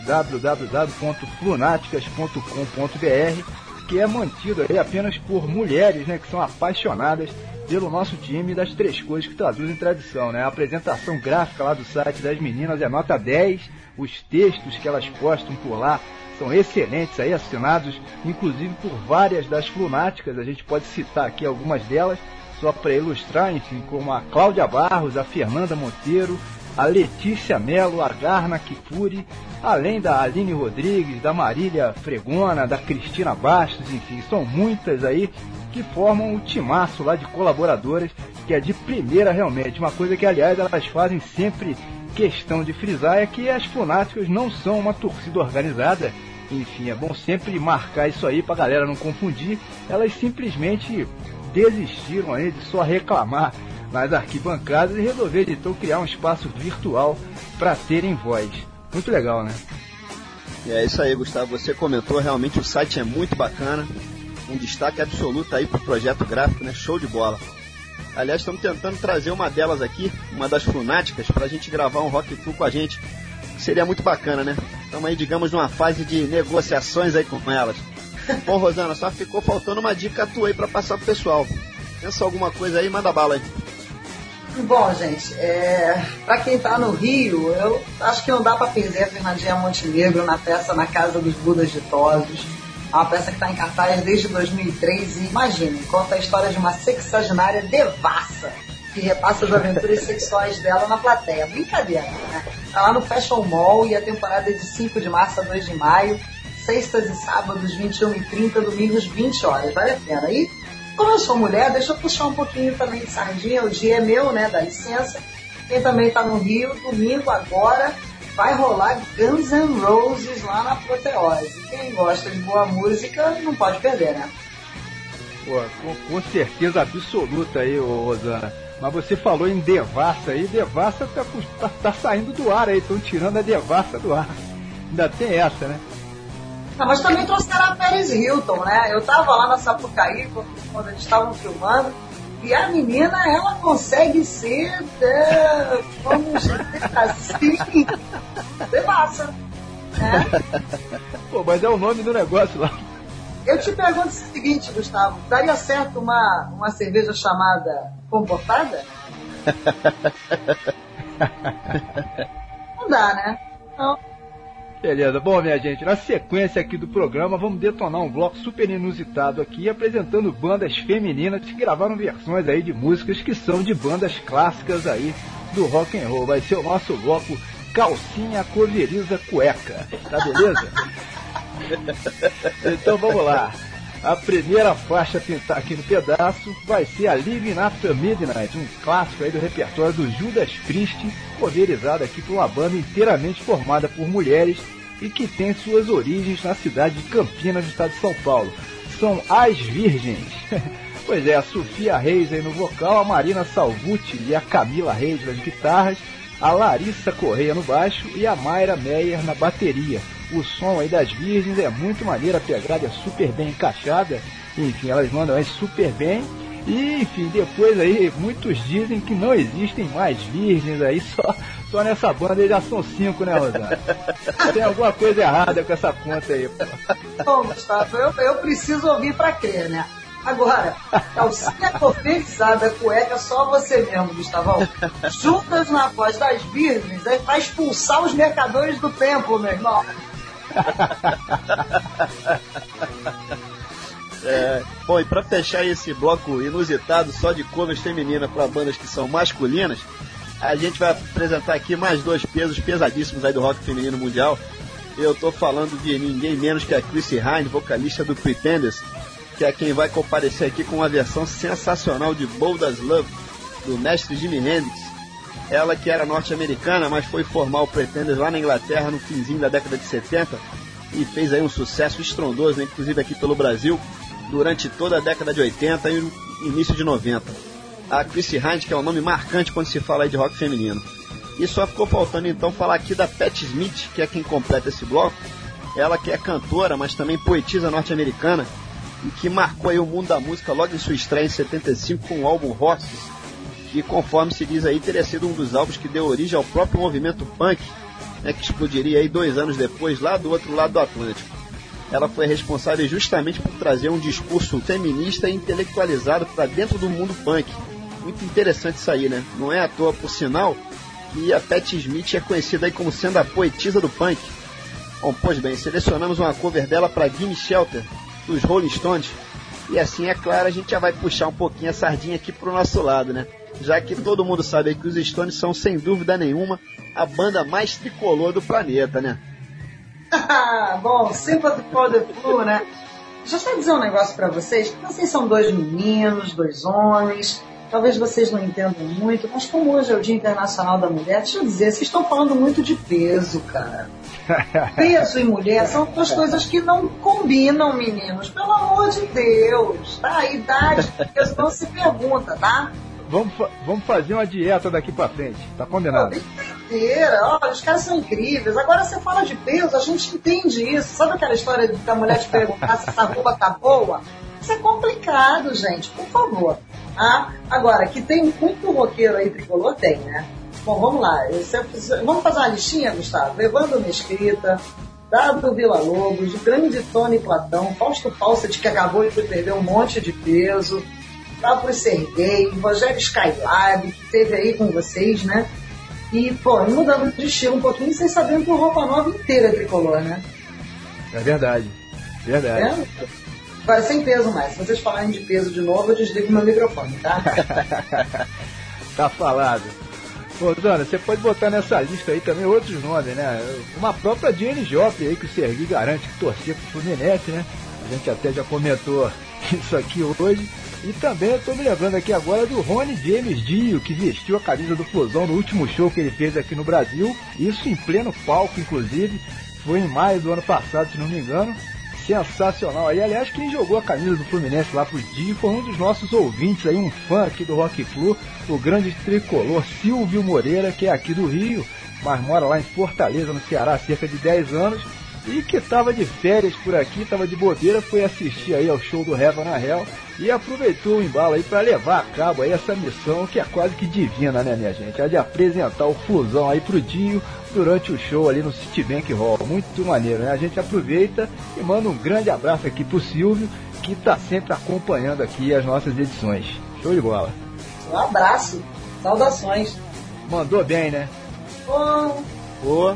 www.flunáticas.com.br, que é mantido aí apenas por mulheres, né, que são apaixonadas pelo nosso time das 3 coisas que traduzem tradição, né? A apresentação gráfica lá do site das meninas é nota 10, os textos que elas postam por lá são excelentes aí, assinados inclusive por várias das Flunáticas. A gente pode citar aqui algumas delas, só para ilustrar, enfim, como a Cláudia Barros, a Fernanda Monteiro, a Letícia Mello, a Garna Kifuri, além da Aline Rodrigues, da Marília Fregona, da Cristina Bastos, enfim, são muitas aí que formam o timaço lá de colaboradoras, que é de primeira realmente. Uma coisa que, aliás, elas fazem sempre questão de frisar é que as Flunáticas não são uma torcida organizada. Enfim, é bom sempre marcar isso aí pra galera não confundir. Elas simplesmente desistiram aí de só reclamar nas arquibancadas e resolveram então criar um espaço virtual para terem voz. Muito legal, né? É isso aí, Gustavo. Você comentou, realmente o site é muito bacana. Um destaque absoluto aí pro projeto gráfico, né? Show de bola. Aliás, estamos tentando trazer uma delas aqui, uma das Flunáticas, pra gente gravar um Rock Flu com a gente. Seria muito bacana, né? Estamos aí, digamos, numa fase de negociações aí com elas. Bom, Rosana, só ficou faltando uma dica tua aí pra passar pro pessoal. Pensa alguma coisa aí, manda bala aí. Bom, gente, pra quem tá no Rio, eu acho que não dá pra perder a Fernandinha Montenegro na peça Na Casa dos Budas Ditosos. É uma peça que está em cartaz desde 2003 e, imaginem, conta a história de uma sexagenária devassa que repassa as aventuras sexuais dela na plateia. Brincadeira, né? Tá lá no Fashion Mall e a temporada é de 5 de março a 2 de maio, sextas e sábados 21h30, domingos 20 horas. Vale a pena. E, como eu sou mulher, deixa eu puxar um pouquinho também de sardinha. O dia é meu, né? Dá licença. Quem também tá no Rio, domingo agora, vai rolar Guns N' Roses lá na Apoteose. Quem gosta de boa música não pode perder, né? Pô, com certeza absoluta aí, Rosana. Mas você falou em Devassa aí, Devassa tá saindo do ar aí, estão tirando a Devassa do ar. Ainda tem essa, né? Ah, mas também trouxeram a Paris Hilton, né? Eu tava lá na Sapucaí quando eles estavam filmando, e a menina, ela consegue ser, vamos dizer assim, devassa, né? Pô, mas é o nome do negócio lá. Eu te pergunto o seguinte, Gustavo, daria certo uma cerveja chamada Comportada? Não dá, né? Não. Beleza, bom, minha gente, na sequência aqui do programa, vamos detonar um bloco super inusitado aqui, apresentando bandas femininas que gravaram versões aí de músicas que são de bandas clássicas aí do rock and roll. Vai ser o nosso bloco Calcinha Coveriza Cueca, tá beleza? Então vamos lá. A primeira faixa a pintar aqui no pedaço vai ser a Living After Midnight, um clássico aí do repertório do Judas Priest, coverizado aqui por uma banda inteiramente formada por mulheres e que tem suas origens na cidade de Campinas, no estado de São Paulo. São As Virgens. Pois é, a Sofia Reis aí no vocal, a Marina Salvucci e a Camila Reis nas guitarras, a Larissa Correia no baixo e a Mayra Meyer na bateria. O som aí das Virgens é muito maneiro, a pegada é super bem encaixada, enfim, elas mandam aí super bem. E, enfim, depois aí, muitos dizem que não existem mais virgens aí, só nessa banda aí já são 5, né, Rosana? Tem alguma coisa errada com essa conta aí, pô. Bom, Gustavo, eu preciso ouvir pra crer, né? Agora, calcinha confeccionada, cueca, só você mesmo, Gustavão. Juntas na voz das virgens, aí vai expulsar os mercadores do templo, meu irmão. Bom, e pra fechar esse bloco inusitado só de covers femininas para bandas que são masculinas, a gente vai apresentar aqui mais 2 pesos pesadíssimos aí do rock feminino mundial. Eu tô falando de ninguém menos que a Chrissie Hynde, vocalista do Pretenders, que é quem vai comparecer aqui com uma versão sensacional de Bold as Love, do mestre Jimi Hendrix. Ela que era norte-americana, mas foi formar o Pretenders lá na Inglaterra no finzinho da década de 70 e fez aí um sucesso estrondoso, né, inclusive aqui pelo Brasil, durante toda a década de 80 e o início de 90. A Chrissie Hynde, que é um nome marcante quando se fala aí de rock feminino. E só ficou faltando então falar aqui da Patti Smith, que é quem completa esse bloco. Ela que é cantora, mas também poetisa norte-americana, e que marcou aí o mundo da música logo em sua estreia em 75 com o álbum Horses, que, conforme se diz aí, teria sido um dos álbuns que deu origem ao próprio movimento punk, né, que explodiria aí 2 anos depois, lá do outro lado do Atlântico. Ela foi responsável justamente por trazer um discurso feminista e intelectualizado para dentro do mundo punk. Muito interessante isso aí, né? Não é à toa, por sinal, que a Patti Smith é conhecida aí como sendo a poetisa do punk. Bom, pois bem, selecionamos uma cover dela para Gimme Shelter, dos Rolling Stones, e assim, é claro, a gente já vai puxar um pouquinho a sardinha aqui pro nosso lado, né? Já que todo mundo sabe que os Stones são, sem dúvida nenhuma, a banda mais tricolor do planeta, né? Bom, Sympathy for the Flu, né? Deixa eu dizer um negócio pra vocês, que vocês são 2 meninos, 2 homens, talvez vocês não entendam muito, mas como hoje é o Dia Internacional da Mulher, deixa eu dizer, vocês estão falando muito de peso, cara. Peso e mulher são 2 coisas que não combinam, meninos, pelo amor de Deus, tá? A idade de peso não se pergunta, tá? Vamos fazer uma dieta daqui pra frente, tá combinado? Olha, os caras são incríveis. Agora você fala de peso, a gente entende isso. Sabe aquela história de que a mulher te perguntar se essa roupa tá boa? Isso é complicado, gente, por favor. Agora, que tem muito roqueiro aí tricolor, tem, né? Bom, vamos lá. Vamos fazer uma listinha, Gustavo? Evandro Mesquita, Dado Vila Lobos, grande Tony Platão, Fausto Fawcett, que acabou de perder um monte de peso, próprio Serguei, Rogério Skylab, que esteve aí com vocês, né? E, pô, mudando de estilo um pouquinho, vocês sabendo que o Roupa Nova inteira é tricolor, né? É verdade. Verdade. Agora, sem peso mais. Se vocês falarem de peso de novo, eu desligo meu microfone, tá? Tá falado. Ô, Dona, você pode botar nessa lista aí também outros nomes, né? Uma própria Jane Joplin aí, que o Serguei garante que torcia pro Fluminense, né? A gente até já comentou isso aqui hoje. E também eu tô me lembrando aqui agora do Ronnie James Dio, que vestiu a camisa do Fusão no último show que ele fez aqui no Brasil. Isso em pleno palco, inclusive. Foi em maio do ano passado, se não me engano. Sensacional. E, aliás, quem jogou a camisa do Fluminense lá pro Dio foi um dos nossos ouvintes aí, um fã aqui do Rock Flu, o grande tricolor Silvio Moreira, que é aqui do Rio, mas mora lá em Fortaleza, no Ceará, há cerca de 10 anos. E que estava de férias por aqui, estava de bobeira, foi assistir aí ao show do Heaven and Hell e aproveitou o embalo aí para levar a cabo aí essa missão que é quase que divina, né, minha gente? A de apresentar o Fusão aí pro Dio durante o show ali no Citibank Hall. Muito maneiro, né? A gente aproveita e manda um grande abraço aqui pro Silvio, que tá sempre acompanhando aqui as nossas edições. Show de bola. Um abraço, saudações. Mandou bem, né? Boa.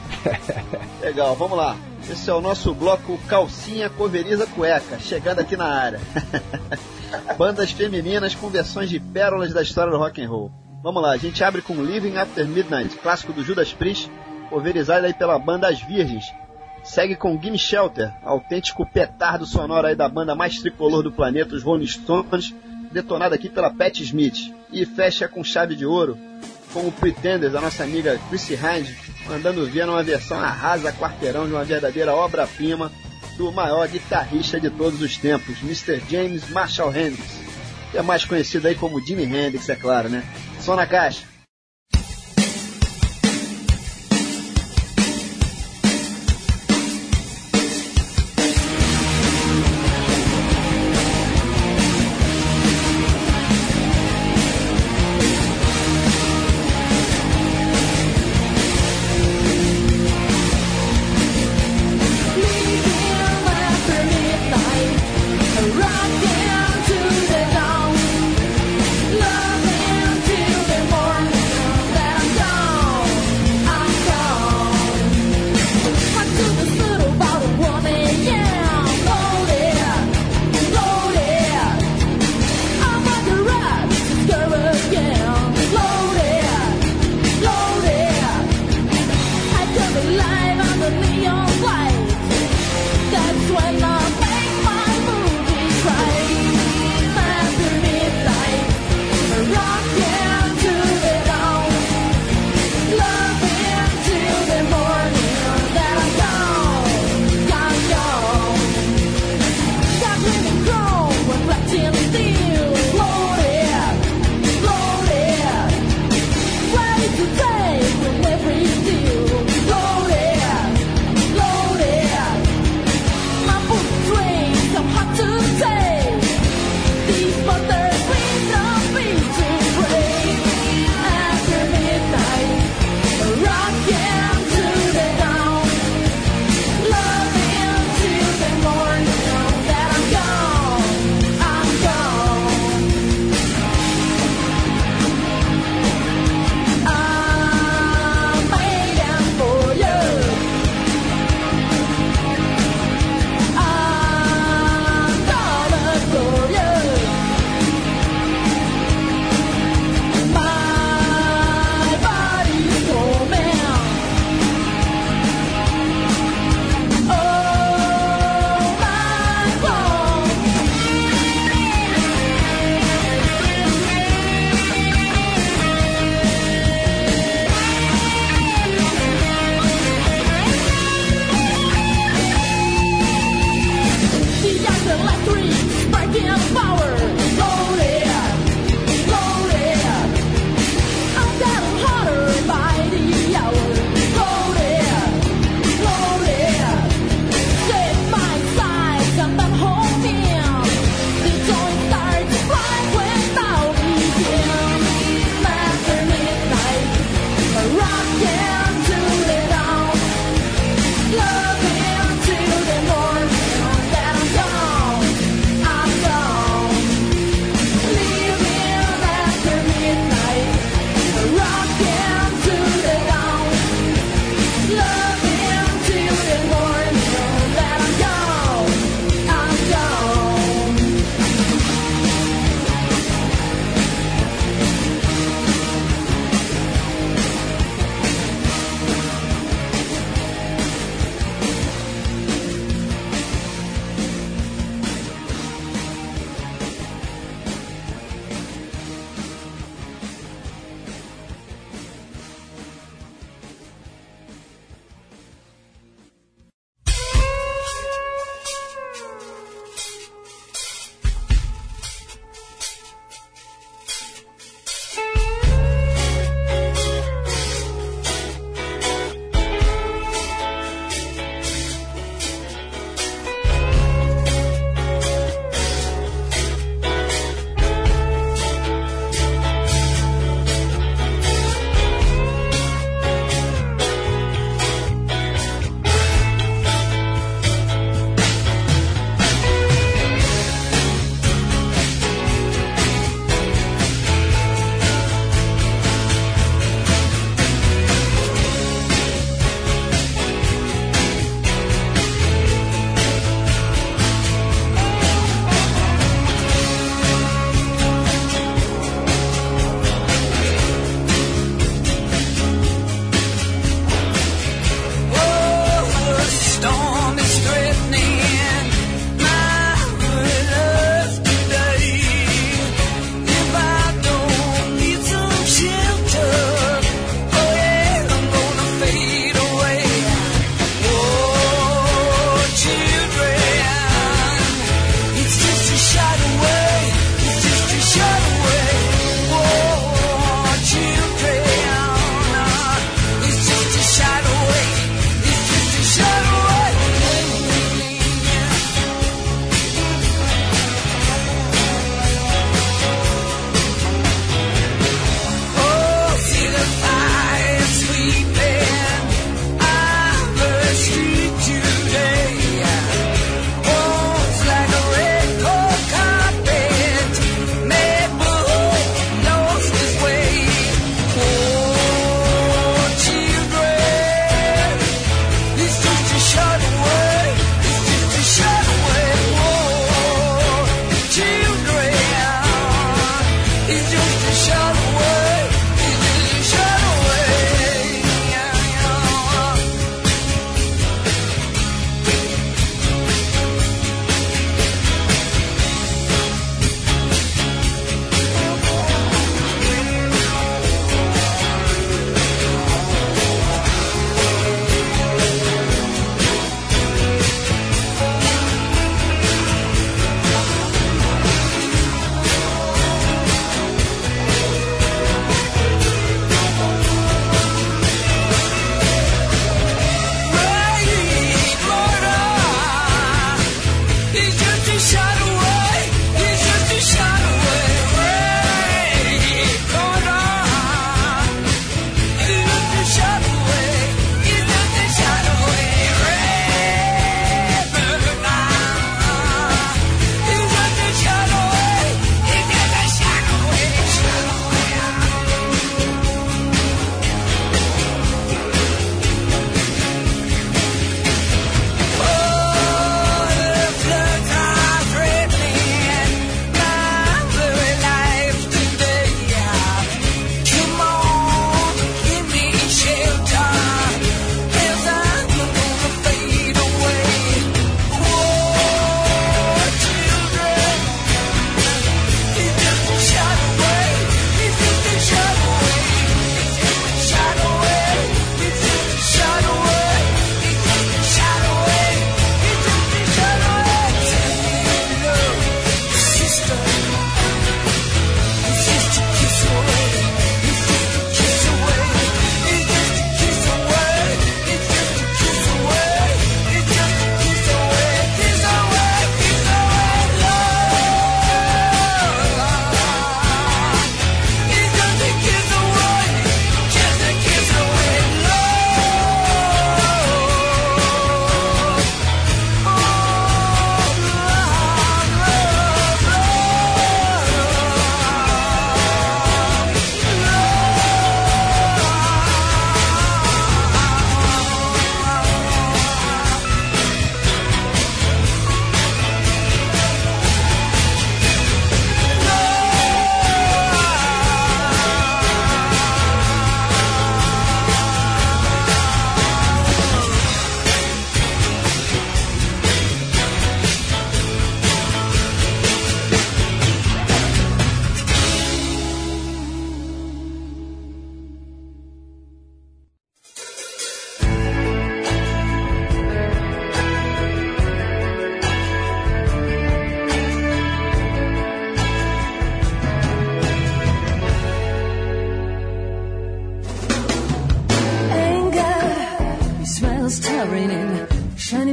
Legal, vamos lá. Esse é o nosso bloco Calcinha Coveriza Cueca, chegando aqui na área. Bandas femininas com versões de pérolas da história do rock and roll. Vamos lá, a gente abre com Living After Midnight, clássico do Judas Priest, coverizado aí pela banda As Virgens. Segue com Gimme Shelter, autêntico petardo sonoro aí da banda mais tricolor do planeta, os Rolling Stones, detonado aqui pela Patti Smith. E fecha com chave de ouro com o Pretenders, a nossa amiga Chrissie Hynde, mandando ver numa versão arrasa quarteirão de uma verdadeira obra-prima do maior guitarrista de todos os tempos, Mr. James Marshall Hendrix, que é mais conhecido aí como Jimi Hendrix, é claro, né? Som na caixa.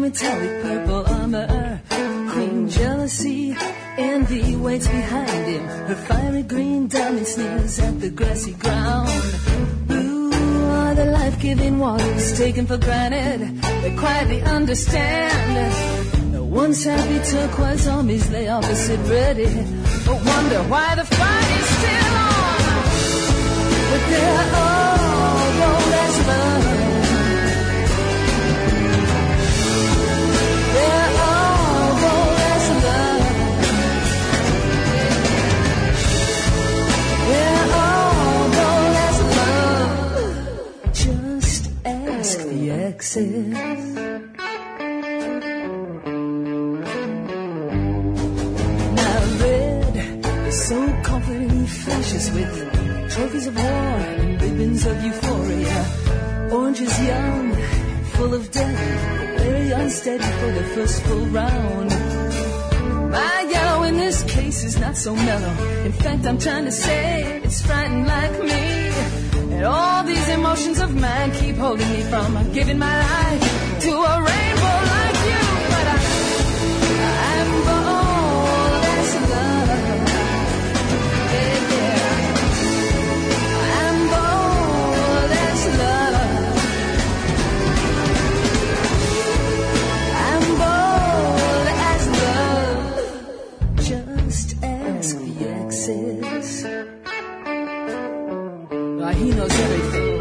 metallic purple armor. Queen jealousy, envy waits behind him. Her fiery green diamond sneers at the grassy ground. Blue are the life-giving waters taken for granted. They quietly understand. Once happy turquoise armies lay opposite ready, but wonder why the fight is still on. But they're all bold as love. They're all bold as love. They're all bold as love. Just ask the exes. So confidently flashes with trophies of war and ribbons of euphoria. Orange is young, full of death, very unsteady for the first full round. My yellow in this case is not so mellow. In fact, I'm trying to say it's frightened like me. And all these emotions of mine keep holding me from giving my life to a rainbow like you. But I'm bold as love. He knows everything.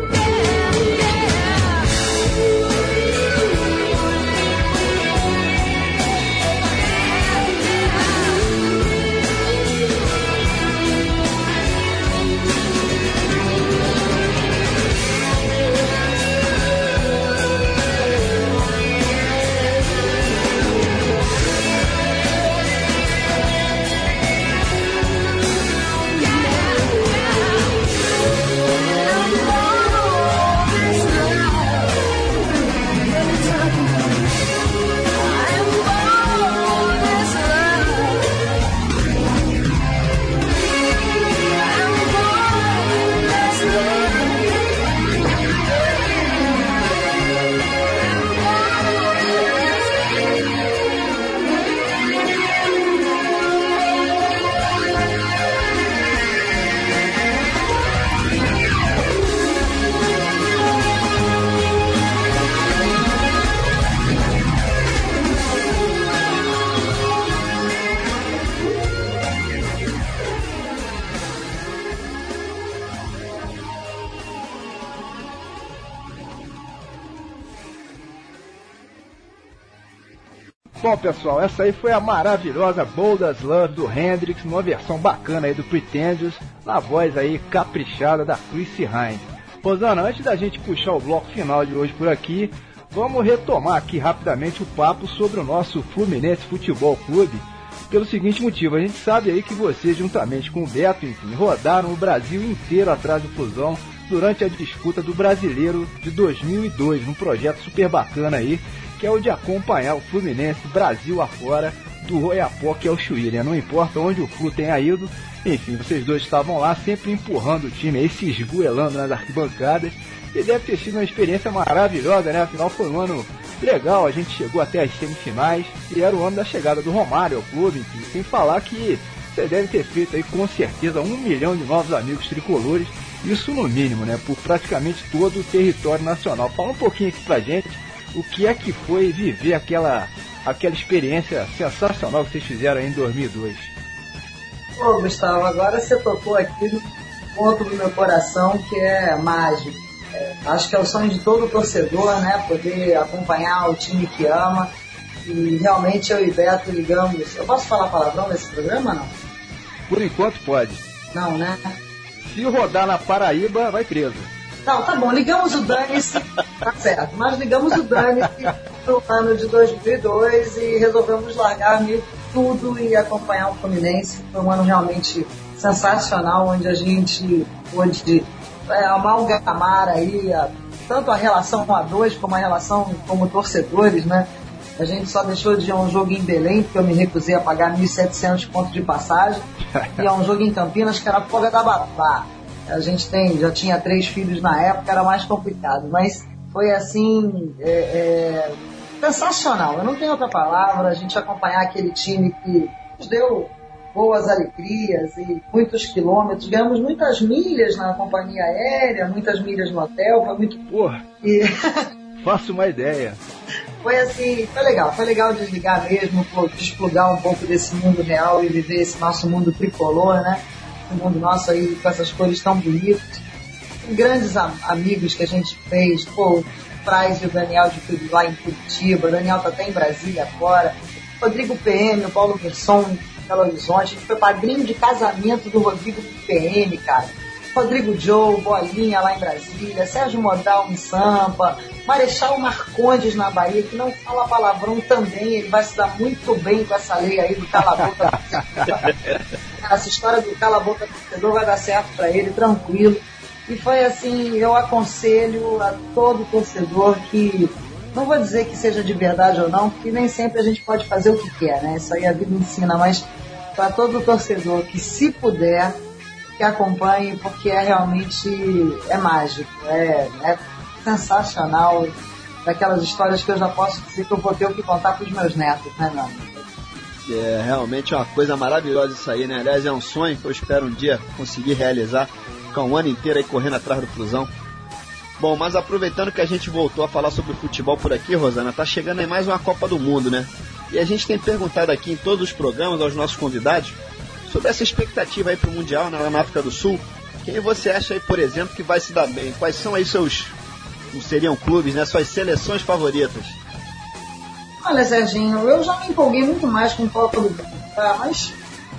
Bom, pessoal, essa aí foi a maravilhosa Bold as Love do Hendrix, numa versão bacana aí do Pretenders, na voz aí caprichada da Chrissie Hynde. Rosana, antes da gente puxar o bloco final de hoje por aqui, vamos retomar aqui rapidamente o papo sobre o nosso Fluminense Futebol Clube, pelo seguinte motivo: a gente sabe aí que você, juntamente com o Beto, enfim, rodaram o Brasil inteiro atrás do Flusão durante a disputa do Brasileiro de 2002, num projeto super bacana aí, que é o de acompanhar o Fluminense Brasil afora do Oiapoque ao Chuí, né? Não importa onde o Flu tenha ido, enfim, vocês dois estavam lá sempre empurrando o time aí, se esgoelando nas arquibancadas, e deve ter sido uma experiência maravilhosa, né? Afinal foi um ano legal, a gente chegou até as semifinais, e era o ano da chegada do Romário ao clube, enfim, sem falar que você deve ter feito aí com certeza 1 milhão de novos amigos tricolores, isso no mínimo, né? Por praticamente todo o território nacional. Fala um pouquinho aqui pra gente o que é que foi viver aquela experiência sensacional que vocês fizeram aí em 2002. Ô, Gustavo, agora você tocou aqui no ponto do meu coração que é mágico. Acho que é o sonho de todo torcedor, né? Poder acompanhar o time que ama. E realmente eu e Beto ligamos. Eu posso falar palavrão nesse programa, não? Por enquanto pode. Não, né? Se rodar na Paraíba, vai preso. Não, tá bom, ligamos o Dane-se, tá certo, mas ligamos o Dane-se no ano de 2002 e resolvemos largar tudo e acompanhar o Fluminense. Foi um ano realmente sensacional, onde a gente pôde amalgamar aí tanto a relação com a dois como a relação como torcedores, né? A gente só deixou de ir a um jogo em Belém, porque eu me recusei a pagar 1.700 pontos de passagem, e a um jogo em Campinas, que era folga da babá. A gente já tinha 3 filhos na época, era mais complicado, mas foi assim, sensacional. Eu não tenho outra palavra. A gente acompanhar aquele time que nos deu boas alegrias e muitos quilômetros. Ganhamos muitas milhas na companhia aérea, muitas milhas no hotel. Foi muito... Porra, faço uma ideia. Foi assim, foi legal desligar mesmo, desplugar um pouco desse mundo real e viver esse nosso mundo tricolor, né? O mundo nosso aí com essas cores tão bonitas. Grandes amigos que a gente fez, o Fraz e o Daniel de lá em Curitiba, o Daniel tá até em Brasília agora, Rodrigo PM, o Paulo Gerson em Belo Horizonte, a gente foi padrinho de casamento do Rodrigo PM, cara. Rodrigo Joe, Bolinha lá em Brasília, Sérgio Modal em Sampa, Marechal Marcondes na Bahia, que não fala palavrão também, ele vai se dar muito bem com essa lei aí do cala-boca do torcedor. Essa história do cala-boca do torcedor vai dar certo pra ele, tranquilo. E foi assim, eu aconselho a todo torcedor que, não vou dizer que seja de verdade ou não, porque nem sempre a gente pode fazer o que quer, né? Isso aí a vida ensina, mas para todo torcedor que, se puder, que acompanhe, porque realmente mágico, é sensacional, daquelas histórias que eu já posso dizer que eu vou ter o que contar para os meus netos, né, meu amigo? É realmente uma coisa maravilhosa isso aí, né? Aliás, é um sonho que eu espero um dia conseguir realizar, ficar um ano inteiro aí correndo atrás do Flusão. Bom, mas aproveitando que a gente voltou a falar sobre futebol por aqui, Rosana, tá chegando aí mais uma Copa do Mundo, né? E a gente tem perguntado aqui em todos os programas aos nossos convidados sobre essa expectativa aí pro Mundial, né, lá na África do Sul. Quem você acha aí, por exemplo, que vai se dar bem? Quais são aí seus, não seriam clubes, né, suas seleções favoritas? Olha, Serginho, eu já me empolguei muito mais com o Copa do Mundo, tá? Mas,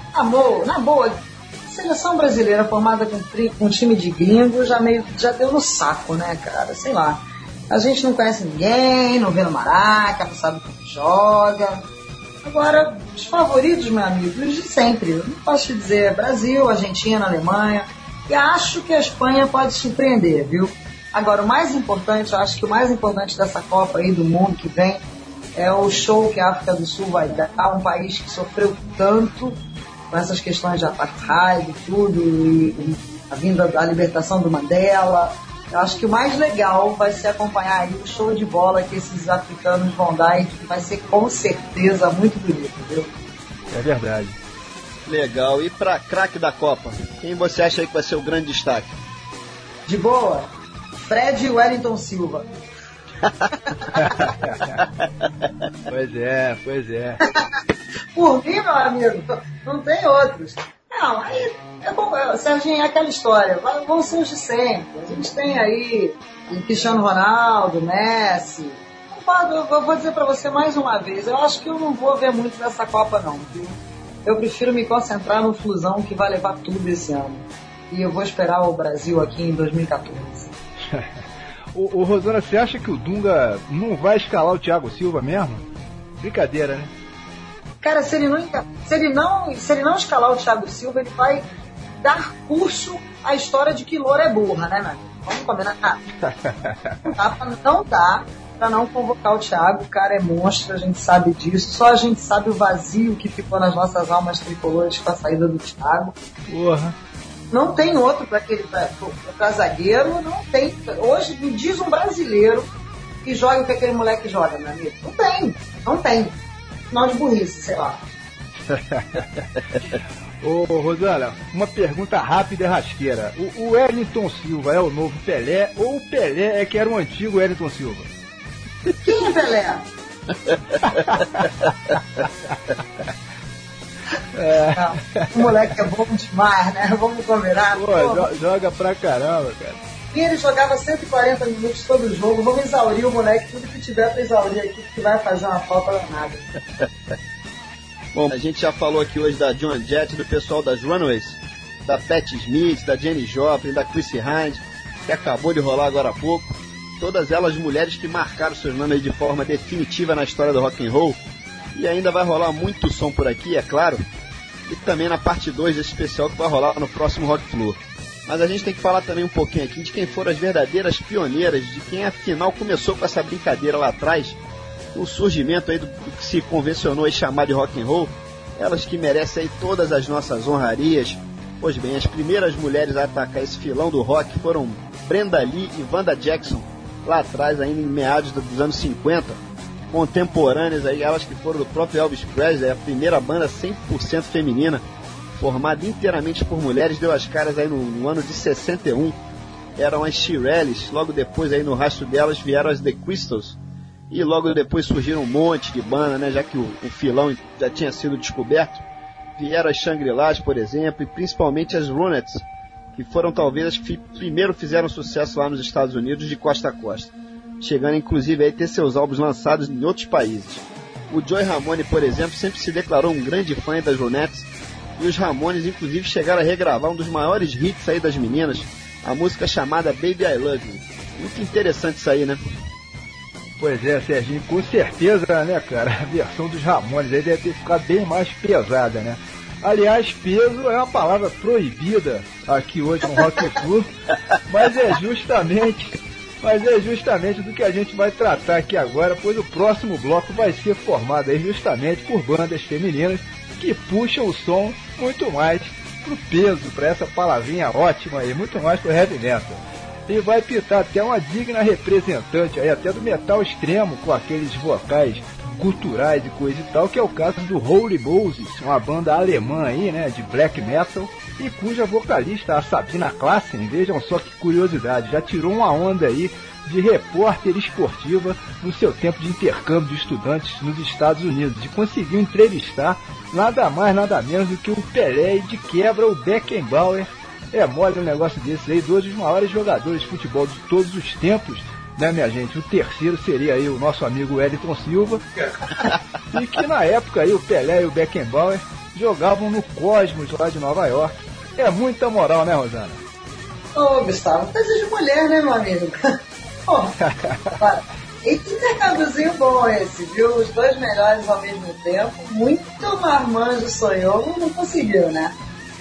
na boa, seleção brasileira formada com um time de gringo já deu no saco, né, cara? Sei lá. A gente não conhece ninguém, não vê no Maraca, não sabe como joga. Agora, os favoritos, meu amigo, os de sempre. Eu não posso te dizer Brasil, Argentina, Alemanha. E acho que a Espanha pode surpreender, viu? Agora, o mais importante, eu acho que o mais importante dessa Copa aí do mundo que vem é o show que a África do Sul vai dar. Um país que sofreu tanto com essas questões de apartheid e tudo, e a vinda da libertação do Mandela. Eu acho que o mais legal vai ser acompanhar aí o show de bola que esses africanos vão dar, e que vai ser com certeza muito bonito, viu? É verdade. Legal. E pra craque da Copa, quem você acha aí que vai ser o grande destaque? De boa, Fred e Wellington Silva. Pois é. Por mim, meu amigo, não tem outros. Não, aí, Serginho, é aquela história, vão ser os de sempre. A gente tem aí Cristiano Ronaldo, Messi. Eu vou dizer pra você mais uma vez, eu acho que eu não vou ver muito dessa Copa não, viu? Eu prefiro me concentrar no Flusão, que vai levar tudo esse ano. E eu vou esperar o Brasil aqui em 2014. Ô Rosana, você acha que o Dunga não vai escalar o Thiago Silva mesmo? Brincadeira, né? Cara, se ele não escalar o Thiago Silva, ele vai dar curso à história de que loura é burra, né, mano? Vamos combinar. Não dá pra não convocar o Thiago, o cara é monstro, a gente sabe disso. Só a gente sabe o vazio que ficou nas nossas almas tricolores com a saída do Thiago. Porra. Não tem outro pra zagueiro, não tem. Hoje me diz um brasileiro que joga o que aquele moleque joga, meu amigo. Não tem. Não de burrice, sei lá. Ô Rosana, uma pergunta rápida e rasqueira. O Wellington Silva é o novo Pelé ou o Pelé é que era o antigo Wellington Silva? Quem é Pelé? O moleque é bom demais, né? Vamos combinar. Pô, joga pra caramba, cara. E ele jogava 140 minutos todo jogo. Vamos exaurir o moleque, tudo que tiver pra exaurir aqui, que vai fazer uma falta danada. Bom, a gente já falou aqui hoje da Joan Jett, do pessoal das Runaways, da Patti Smith, da Jenny Joplin, da Chrissy Hynde, que acabou de rolar agora há pouco. Todas elas mulheres que marcaram seus nomes de forma definitiva na história do rock and roll. E ainda vai rolar muito som por aqui, é claro. E também na parte 2 desse especial que vai rolar no próximo Rock Flu. Mas a gente tem que falar também um pouquinho aqui de quem foram as verdadeiras pioneiras, de quem afinal começou com essa brincadeira lá atrás, o surgimento aí do que se convencionou aí chamar de rock and roll. Elas que merecem aí todas as nossas honrarias. Pois bem, as primeiras mulheres a atacar esse filão do rock foram Brenda Lee e Wanda Jackson, lá atrás, ainda em meados dos anos 50. contemporâneas aí, elas que foram do próprio Elvis Presley, a primeira banda 100% feminina, formada inteiramente por mulheres, deu as caras aí no ano de 61. Eram as Shirelles, logo depois aí no rastro delas vieram as The Crystals, e logo depois surgiram um monte de banda, né, já que o filão já tinha sido descoberto. Vieram as Shangri-Las, por exemplo, e principalmente as Ronettes, que foram talvez as que primeiro fizeram sucesso lá nos Estados Unidos de costa a costa, chegando inclusive a ter seus álbuns lançados em outros países. O Joey Ramone, por exemplo, sempre se declarou um grande fã das Ronettes, e os Ramones inclusive chegaram a regravar um dos maiores hits aí das meninas, a música chamada Baby I Love You. Muito interessante isso aí, né? Pois é, Serginho, com certeza, né, cara, a versão dos Ramones aí deve ter ficado bem mais pesada, né? Aliás, peso é uma palavra proibida aqui hoje no Rock Flu, mas é justamente do que a gente vai tratar aqui agora, pois o próximo bloco vai ser formado aí justamente por bandas femininas que puxam o som muito mais pro peso, para essa palavrinha ótima aí, muito mais pro heavy metal. E vai pintar até uma digna representante aí, até do metal extremo, com aqueles vocais guturais e coisa e tal, que é o caso do Holy Moses, uma banda alemã aí, né, de black metal, e cuja vocalista, a Sabina Klassen, vejam só que curiosidade, já tirou uma onda aí de repórter esportiva no seu tempo de intercâmbio de estudantes nos Estados Unidos, e conseguiu entrevistar nada mais, nada menos do que o Pelé e de quebra o Beckenbauer. É mole um negócio desse aí, dois dos maiores jogadores de futebol de todos os tempos, né, minha gente? O terceiro seria aí o nosso amigo Wellington Silva, e que na época aí o Pelé e o Beckenbauer jogavam no Cosmos lá de Nova York. É muita moral, né, Rosana? Ô, Gustavo, coisa de mulher, né, meu amigo? Pô, e que intercâmbiozinho bom esse, viu? Os dois melhores ao mesmo tempo. Muito marmanjo sonhou, não conseguiu, né?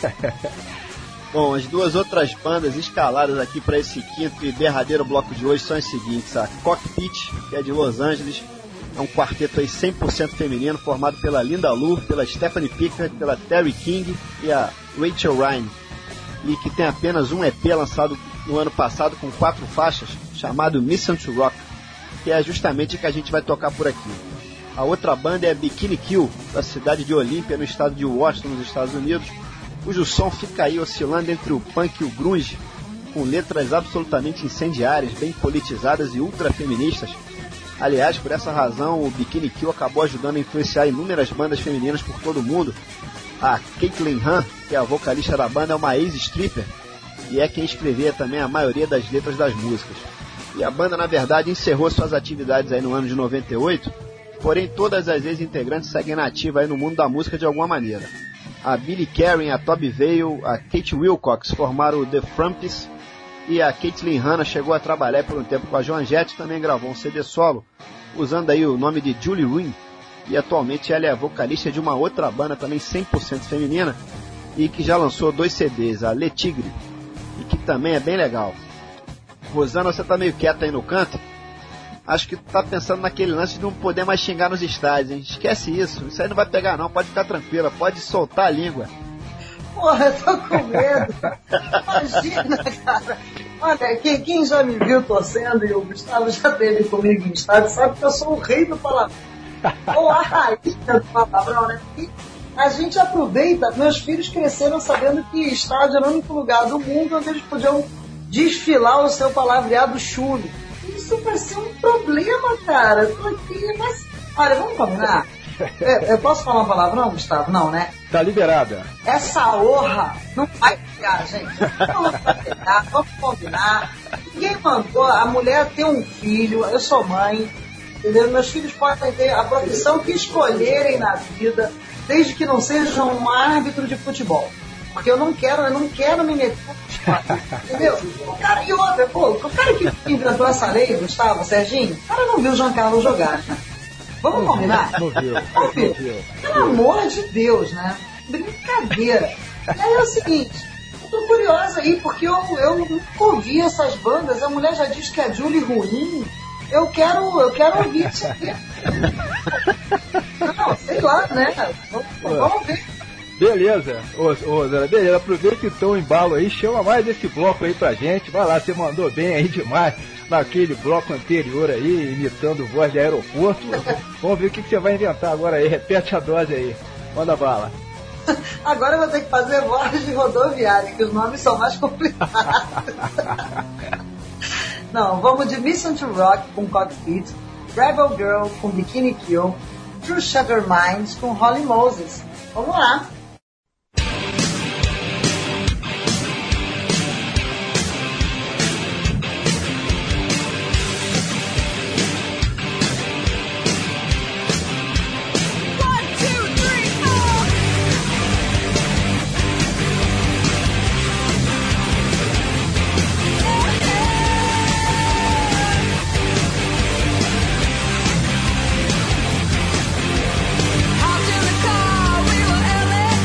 Bom, as duas outras bandas escaladas aqui para esse quinto e derradeiro bloco de hoje são as seguintes: a Cockpit, que é de Los Angeles, é um quarteto aí 100% feminino, formado pela Linda Lu, pela Stephanie Pickard, pela Terry King e a Rachel Ryan, e que tem apenas um EP lançado no ano passado com 4 faixas, chamado Mission to Rock, que é justamente o que a gente vai tocar por aqui. A outra banda é a Bikini Kill, da cidade de Olímpia, no estado de Washington, nos Estados Unidos, cujo som fica aí oscilando entre o punk e o grunge, com letras absolutamente incendiárias, bem politizadas e ultra feministas. Aliás, por essa razão, o Bikini Kill acabou ajudando a influenciar inúmeras bandas femininas por todo o mundo. A Caitlin Han, que é a vocalista da banda, é uma ex-stripper e é quem escrevia também a maioria das letras das músicas. E a banda, na verdade, encerrou suas atividades aí no ano de 98, porém todas as ex-integrantes seguem na ativa aí no mundo da música de alguma maneira. A Billy Karen, a Toby Vale, a Kate Wilcox formaram o The Frumpies, e a Caitlin Hanna chegou a trabalhar por um tempo com a Joan Jett, também gravou um CD solo, usando aí o nome de Julie Ruin, e atualmente ela é a vocalista de uma outra banda também 100% feminina, e que já lançou 2 CDs, a Le Tigre, e que também é bem legal. Rosana, você tá meio quieta aí no canto? Acho que tá pensando naquele lance de não poder mais xingar nos estádios, hein? Esquece isso aí não vai pegar não, pode ficar tranquila, pode soltar a língua. Porra, eu tô com medo. Imagina, cara. Olha, quem já me viu torcendo, e o Gustavo já teve comigo em estádio, sabe que eu sou o rei do palavrão. Ou a rainha do palavrão, né? E a gente aproveita, meus filhos cresceram sabendo que estádio era o único lugar do mundo onde eles podiam desfilar o seu palavreado chulo. Isso vai ser um problema, cara. Eu tô aqui, mas... Olha, vamos combinar? Eu posso falar uma palavrão, Gustavo? Não, né? Tá liberada. Essa honra não vai pegar, gente. Não vai pegar, vamos combinar. Ninguém mandou a mulher ter um filho, eu sou mãe, entendeu? Meus filhos podem ter a profissão que escolherem na vida, desde que não sejam um árbitro de futebol. Porque eu não quero me meter no esporte, entendeu? O cara, e outra, pô, o cara que inventou essa lei, Gustavo, Serginho, o cara não viu o João Carlos jogar, né? Vamos combinar? Não viu. Pelo amor de Deus, né? Brincadeira. E aí é o seguinte, eu tô curiosa aí, porque eu nunca ouvi essas bandas, a mulher já diz que a Julie ruim, eu quero ouvir isso aqui. Não, sei lá, né? Vamos ver. Beleza, ô Zé, beleza, aproveita então o embalo aí, chama mais esse bloco aí pra gente, vai lá, você mandou bem aí demais naquele bloco anterior aí, imitando voz de aeroporto. Vamos ver o que você vai inventar agora aí, repete a dose aí, manda bala. Agora eu vou ter que fazer voz de rodoviária, que os nomes são mais complicados. Não, vamos de Mission to Rock com Cockpit, Rebel Girl com Bikini Kill, True Sugar Minds com Holly Moses. Vamos lá! Out in the car, we were LA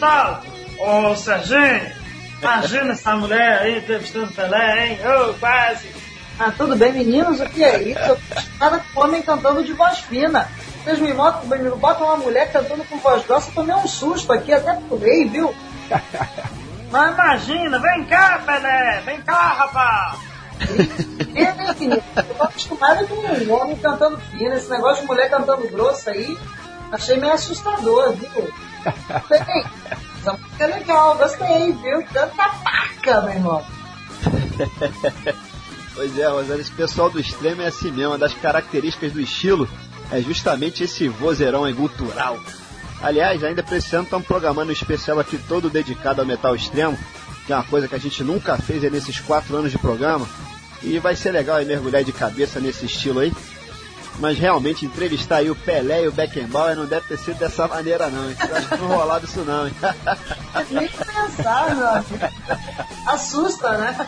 Gustavo, ô Serginho, imagina essa mulher aí entrevistando Pelé, hein? Ô, quase. Tudo bem, meninos, o que é isso? Eu tô acostumada com homem cantando de voz fina. Vocês me botam uma mulher cantando com voz grossa, eu tomei um susto aqui, até pulei, viu? Mas imagina, vem cá, Pelé, vem cá, rapaz. Eu tô acostumada com um homem cantando fino, esse negócio de mulher cantando grosso aí, achei meio assustador, viu? Bem, essa música é legal, gostei, viu? Canta paca, meu irmão. Pois é, Rosana, esse pessoal do extremo é assim mesmo, uma das características do estilo é justamente esse vozeirão aí gutural. Aliás, ainda pra esse ano estamos programando um especial aqui todo dedicado ao metal extremo, que é uma coisa que a gente nunca fez nesses 4 anos de programa, e vai ser legal aí mergulhar de cabeça nesse estilo aí. Mas realmente entrevistar aí o Pelé e o Beckenbauer não deve ter sido dessa maneira não, hein? Eu acho que não rolava isso não, hein? Nem pensar, meu amigo. Assusta, né?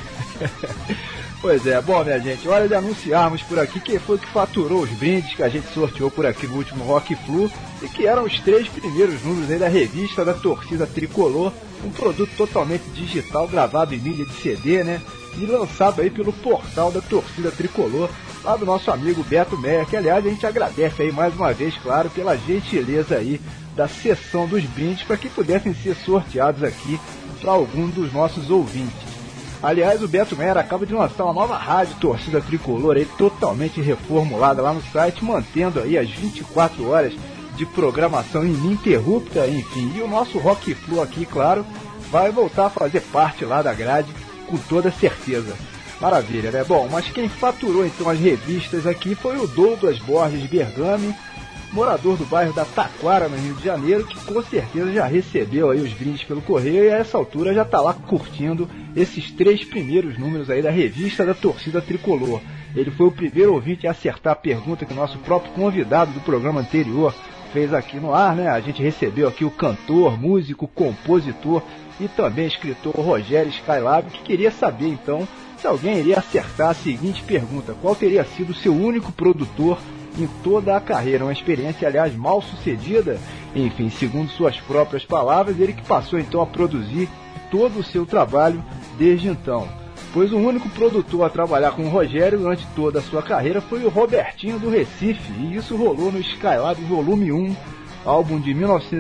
Pois é, bom, minha gente, hora de anunciarmos por aqui quem foi que faturou os brindes que a gente sorteou por aqui no último Rock Flu e que eram os 3 primeiros números aí da revista da Torcida Tricolor, um produto totalmente digital, gravado em mídia de CD, né? E lançado aí pelo portal da Torcida Tricolor, lá do nosso amigo Beto Meyer, que aliás a gente agradece aí mais uma vez, claro, pela gentileza aí da sessão dos brindes para que pudessem ser sorteados aqui para algum dos nossos ouvintes. Aliás, o Beto Meyer acaba de lançar uma nova rádio Torcida Tricolor aí, totalmente reformulada lá no site, mantendo aí as 24 horas de programação ininterrupta, enfim. E o nosso Rock Flu aqui, claro, vai voltar a fazer parte lá da grade, com toda certeza. Maravilha, né? Bom, mas quem faturou então as revistas aqui foi o Douglas Borges Bergami, morador do bairro da Taquara, no Rio de Janeiro, que com certeza já recebeu aí os brindes pelo correio e a essa altura já está lá curtindo esses 3 primeiros números aí da revista da Torcida Tricolor. Ele foi o primeiro ouvinte a acertar a pergunta que o nosso próprio convidado do programa anterior fez aqui no ar, né? A gente recebeu aqui o cantor, músico, compositor e também escritor Rogério Skylab, que queria saber então se alguém iria acertar a seguinte pergunta: qual teria sido o seu único produtor em toda a carreira? Uma experiência, aliás, mal sucedida, enfim, segundo suas próprias palavras, ele que passou então a produzir todo o seu trabalho desde então. Pois o único produtor a trabalhar com o Rogério durante toda a sua carreira foi o Robertinho do Recife, e isso rolou no Skylab Volume 1, álbum de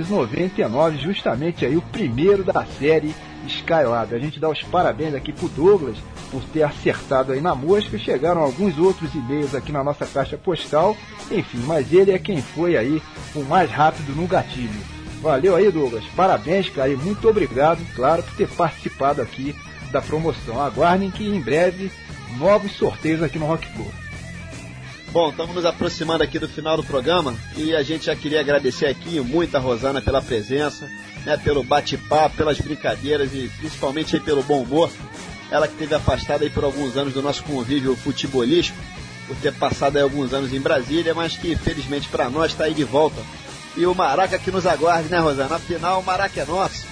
1999, justamente aí o primeiro da série Skylab. A gente dá os parabéns aqui pro Douglas por ter acertado aí na mosca. Chegaram alguns outros e-mails aqui na nossa caixa postal, enfim, mas ele é quem foi aí o mais rápido no gatilho. Valeu aí, Douglas, parabéns, cara, e muito obrigado, claro, por ter participado aqui da promoção. Aguardem que em breve novos sorteios aqui no Rock Flu. Bom, estamos nos aproximando aqui do final do programa e a gente já queria agradecer aqui muito a Rosana pela presença, né, pelo bate-papo, pelas brincadeiras e principalmente aí pelo bom humor. Ela que esteve afastada aí por alguns anos do nosso convívio futebolístico, por ter passado aí alguns anos em Brasília, mas que felizmente para nós está aí de volta. E o Maraca que nos aguarde, né, Rosana? Afinal, o Maraca é nosso.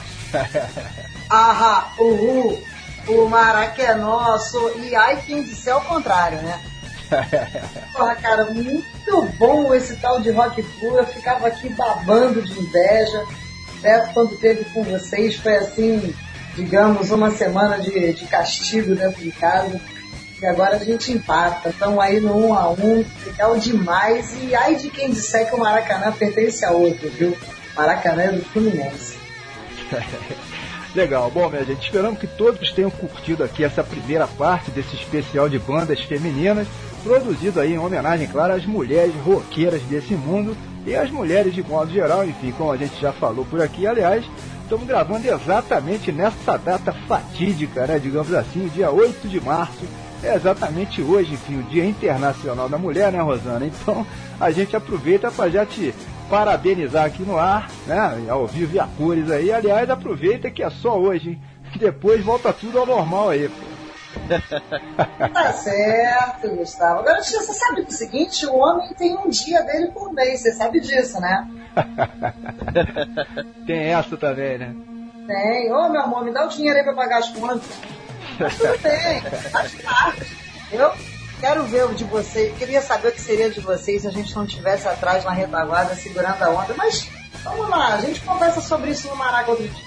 O Maraca é nosso, e ai quem disser o contrário, né? Porra, cara, muito bom esse tal de Rock Flu. Eu ficava aqui babando de inveja. Beto, quando teve com vocês, foi assim, digamos, uma semana de castigo dentro de casa. E agora a gente empata. Estamos aí no 1-1, legal demais. E ai de quem disser que o Maracanã pertence a outro, viu? Maracanã é do Fluminense. Legal, bom, minha gente, esperamos que todos tenham curtido aqui essa primeira parte desse especial de bandas femininas, produzido aí em homenagem, claro, às mulheres roqueiras desse mundo e às mulheres de modo geral, enfim, como a gente já falou por aqui. Aliás, estamos gravando exatamente nessa data fatídica, né, digamos assim, o dia 8 de março, é exatamente hoje, enfim, o Dia Internacional da Mulher, né, Rosana? Então, a gente aproveita para já te parabenizar aqui no ar, né, ao vivo e a cores aí. Aliás, aproveita que é só hoje, hein? Depois volta tudo ao normal aí, pô. Tá certo, Gustavo. Agora, você sabe do seguinte, o homem tem um dia dele por mês, você sabe disso, né? Tem essa também, né? Tem. Ô, meu amor, me dá o dinheiro aí pra pagar as contas. Mas tudo bem, faz parte. Eu quero ver o de vocês, queria saber o que seria de vocês se a gente não estivesse atrás na retaguarda segurando a onda, mas Vamos lá, a gente conversa sobre isso no Maraca outro dia.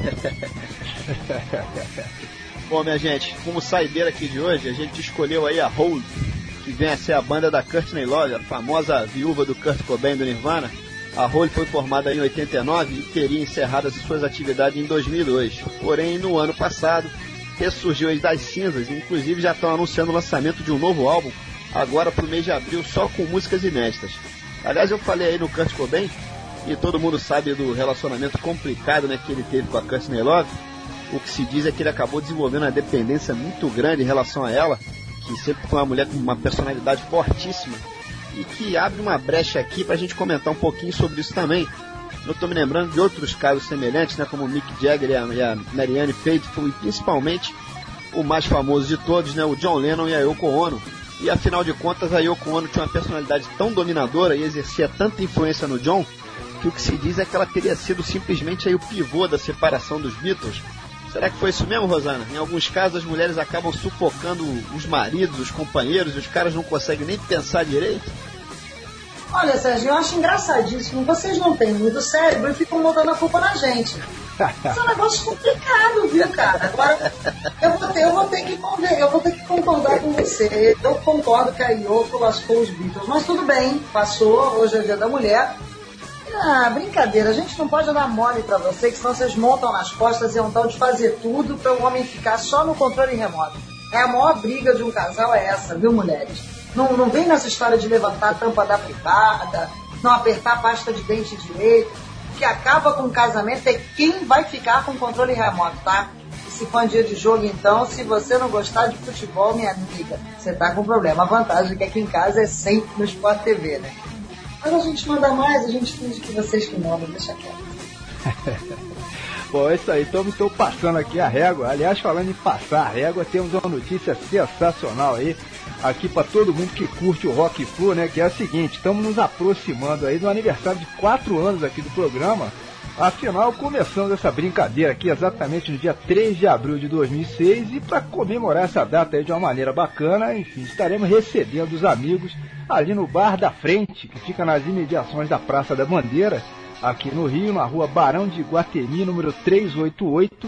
Bom, minha gente, como saideira aqui de hoje, a gente escolheu aí a Hole, que vem a ser a banda da Courtney Love, a famosa viúva do Kurt Cobain do Nirvana. A Hole foi formada em 89 e teria encerrado as suas atividades em 2002. Porém, no ano passado, ressurgiu das cinzas e inclusive já estão anunciando o lançamento de um novo álbum, agora para o mês de abril, só com músicas inéditas. Aliás, eu falei aí no Kurt Cobain, e todo mundo sabe do relacionamento complicado, né, que ele teve com a Courtney Love. O que se diz é que ele acabou desenvolvendo uma dependência muito grande em relação a ela, que sempre foi uma mulher com uma personalidade fortíssima, e que abre uma brecha aqui para a gente comentar um pouquinho sobre isso também. Eu estou me lembrando de outros casos semelhantes, né, como o Mick Jagger e a Marianne Faithfull, e principalmente o mais famoso de todos, né, o John Lennon e a Yoko Ono. E afinal de contas, a Yoko Ono tinha uma personalidade tão dominadora e exercia tanta influência no John, que o que se diz é que ela teria sido simplesmente aí o pivô da separação dos Beatles. Será que foi isso mesmo, Rosana? Em alguns casos as mulheres acabam sufocando os maridos, os companheiros, e os caras não conseguem nem pensar direito? Olha, Sérgio, eu acho engraçadíssimo. Vocês não têm muito cérebro e ficam botando a culpa na gente. Isso é um negócio complicado, viu, cara? Agora, eu vou ter que concordar com você. Eu concordo que a Yoko lascou os Beatles, mas tudo bem, passou, hoje é dia da mulher. Ah, brincadeira, a gente não pode dar mole pra você, que senão vocês montam nas costas e vão tal de fazer tudo para o homem ficar só no controle remoto. A maior briga de um casal é essa, viu, mulheres? Não vem nessa história de levantar a tampa da privada, não apertar a pasta de dente direito. O que acaba com o casamento é quem vai ficar com o controle remoto, tá? E se for um dia de jogo, então, se você não gostar de futebol, minha amiga, você tá com problema. A vantagem é que aqui em casa é sempre no Sport TV, né? Mas a gente manda mais, a gente finge que vocês que mandam, deixa quieto. Bom, é isso aí, estou passando aqui a régua. Aliás, falando em passar a régua, temos uma notícia sensacional aí, aqui para todo mundo que curte o Rock Flu, né? Que é a seguinte, estamos nos aproximando aí do aniversário de 4 anos aqui do programa. Afinal, começamos essa brincadeira aqui exatamente no dia 3 de abril de 2006 e para comemorar essa data aí de uma maneira bacana, enfim, estaremos recebendo os amigos ali no Bar da Frente, que fica nas imediações da Praça da Bandeira, aqui no Rio, na rua Barão de Iguatemi, número 388.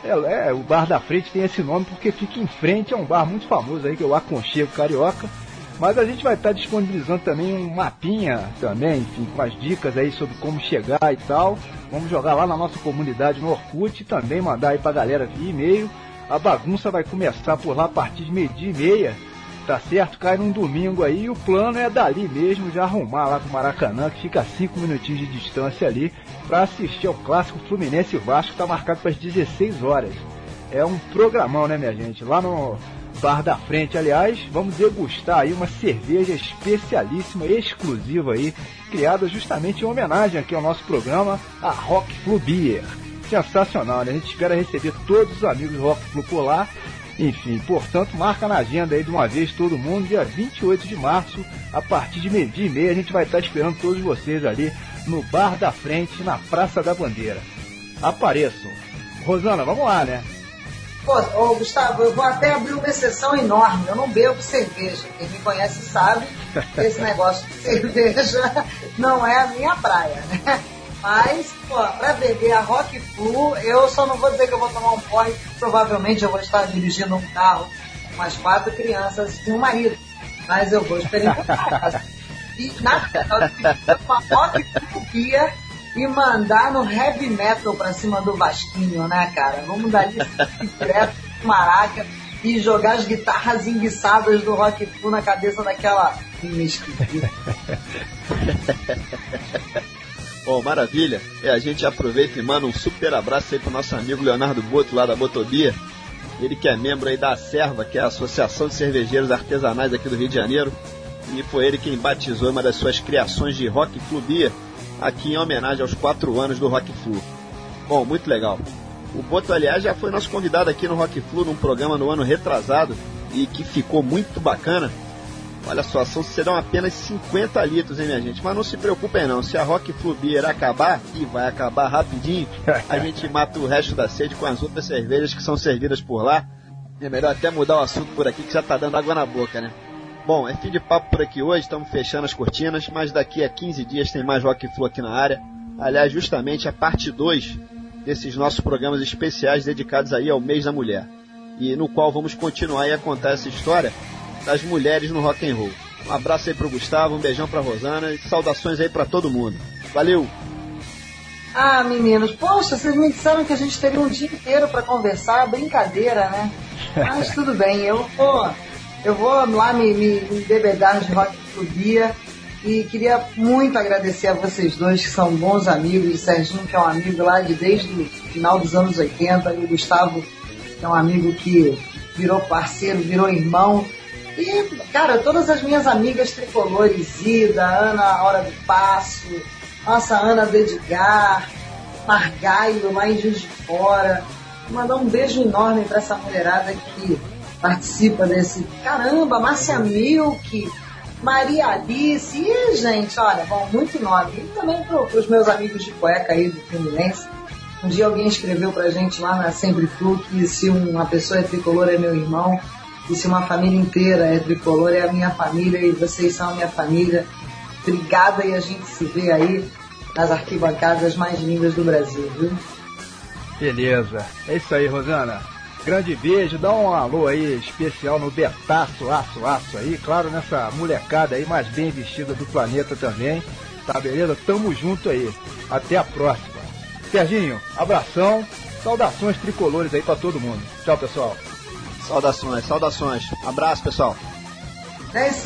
O Bar da Frente tem esse nome porque fica em frente a um bar muito famoso aí, que é o Aconchego Carioca. Mas a gente vai estar disponibilizando também um mapinha também, enfim, com as dicas aí sobre como chegar e tal. Vamos jogar lá na nossa comunidade no Orkut e também mandar aí pra galera via e-mail. A bagunça vai começar por lá a partir de 12h30, tá certo? Cai num domingo aí e o plano é dali mesmo já arrumar lá pro Maracanã, que fica a 5 minutinhos de distância ali, para assistir ao clássico Fluminense e Vasco, que tá marcado para as 16 horas. É um programão, né, minha gente? Lá no Bar da Frente, aliás, vamos degustar aí uma cerveja especialíssima, exclusiva aí, criada justamente em homenagem aqui ao nosso programa, a Rock Flu Beer. Sensacional, né? A gente espera receber todos os amigos do Rock Flu por lá. Enfim, portanto, marca na agenda aí de uma vez todo mundo, dia 28 de março, a partir de 12h30, a gente vai estar esperando todos vocês ali no Bar da Frente, na Praça da Bandeira. Apareçam. Rosana, vamos lá, né? Pô, Gustavo, eu vou até abrir uma exceção enorme. Eu não bebo cerveja. Quem me conhece sabe que esse negócio de cerveja não é a minha praia, né? Mas, pô, pra beber a Rock Flu, eu só não vou dizer que eu vou tomar um porre. Provavelmente eu vou estar dirigindo um carro com umas 4 crianças e um marido. Mas eu vou experimentar. E na verdade, uma Rock Flu Beer e mandar no heavy metal pra cima do Vasquinho, né, cara? Vamos dar ali direto pro Maraca e jogar as guitarras enguiçadas do Rock Flu na cabeça daquela esquisita. Bom, maravilha. A gente aproveita e manda um super abraço aí pro nosso amigo Leonardo Boto, lá da Botobia. Ele que é membro aí da Serva, que é a Associação de Cervejeiros Artesanais aqui do Rio de Janeiro. E foi ele quem batizou uma das suas criações de Rock Flu Beer, aqui em homenagem aos 4 anos do Rock Flu. Bom, muito legal. O Boto, aliás, já foi nosso convidado aqui no Rock Flu, num programa no ano retrasado, e que ficou muito bacana. Olha só, serão apenas 50 litros, hein, minha gente? Mas não se preocupem não, se a Rock Flu Beer acabar, e vai acabar rapidinho, a gente mata o resto da sede com as outras cervejas que são servidas por lá. É melhor até mudar o assunto por aqui, que já tá dando água na boca, né? Bom, é fim de papo por aqui hoje, estamos fechando as cortinas, mas daqui a 15 dias tem mais Rock Flu aqui na área. Aliás, justamente a parte 2 desses nossos programas especiais dedicados aí ao mês da mulher, e no qual vamos continuar aí a contar essa história das mulheres no rock and roll. Um abraço aí pro Gustavo, um beijão pra Rosana e saudações aí pra todo mundo. Valeu! Ah, meninos, poxa, vocês me disseram que a gente teria um dia inteiro pra conversar, brincadeira, né? Mas tudo bem, eu vou lá me embebedar de rock por dia. E queria muito agradecer a vocês dois, que são bons amigos, o Serginho, que é um amigo lá desde o final dos anos 80, e o Gustavo, que é um amigo que virou parceiro, virou irmão. E, cara, todas as minhas amigas tricolores, Ida, Ana Hora do Passo, nossa Ana do Edgar, Margaio, lá em Juiz de Fora. Vou mandar um beijo enorme para essa mulherada que participa desse... Caramba, Márcia Milk, Maria Alice, e, gente, olha, bom, muito nome. E também para os meus amigos de cueca aí do Fluminense. Um dia alguém escreveu pra gente lá na Sempre Flu que se uma pessoa é tricolor é meu irmão, e se uma família inteira é tricolor é a minha família, e vocês são a minha família. Obrigada, e a gente se vê aí nas arquibancadas mais lindas do Brasil, viu? Beleza, é isso aí, Rosana. Grande beijo, dá um alô aí especial no Betaço, aço aí, claro, nessa molecada aí mais bem vestida do planeta também, tá beleza? Tamo junto aí, até a próxima. Serginho, abração, saudações tricolores aí pra todo mundo. Tchau, pessoal. Saudações. Abraço, pessoal. É isso.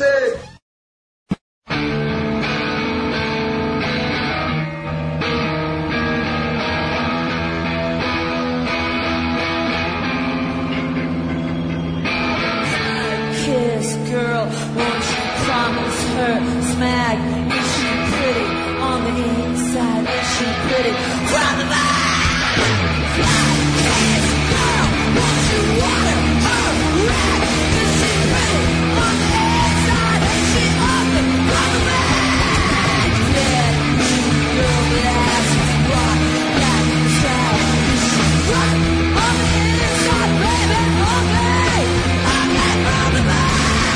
Girl, won't you promise her smag? Is she pretty on the inside? Is she pretty round the back? Kiss, girl, won't you water her rag? Is she pretty on the inside? Is she ugly round the back? Yeah, girl that ass is rock, back inside. Is she rock on the inside, baby? Okay, round the back.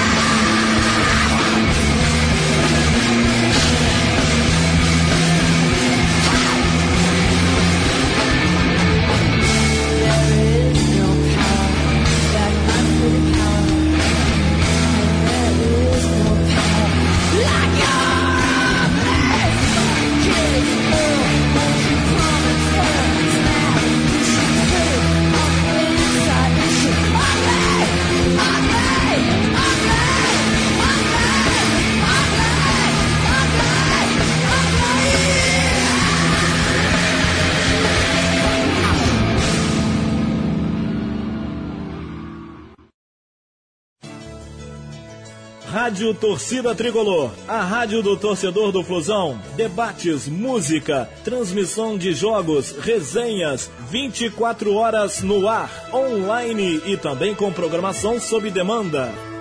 Rádio Torcida Tricolor, a rádio do torcedor do Flusão. Debates, música, transmissão de jogos, resenhas, 24 horas no ar, online e também com programação sob demanda.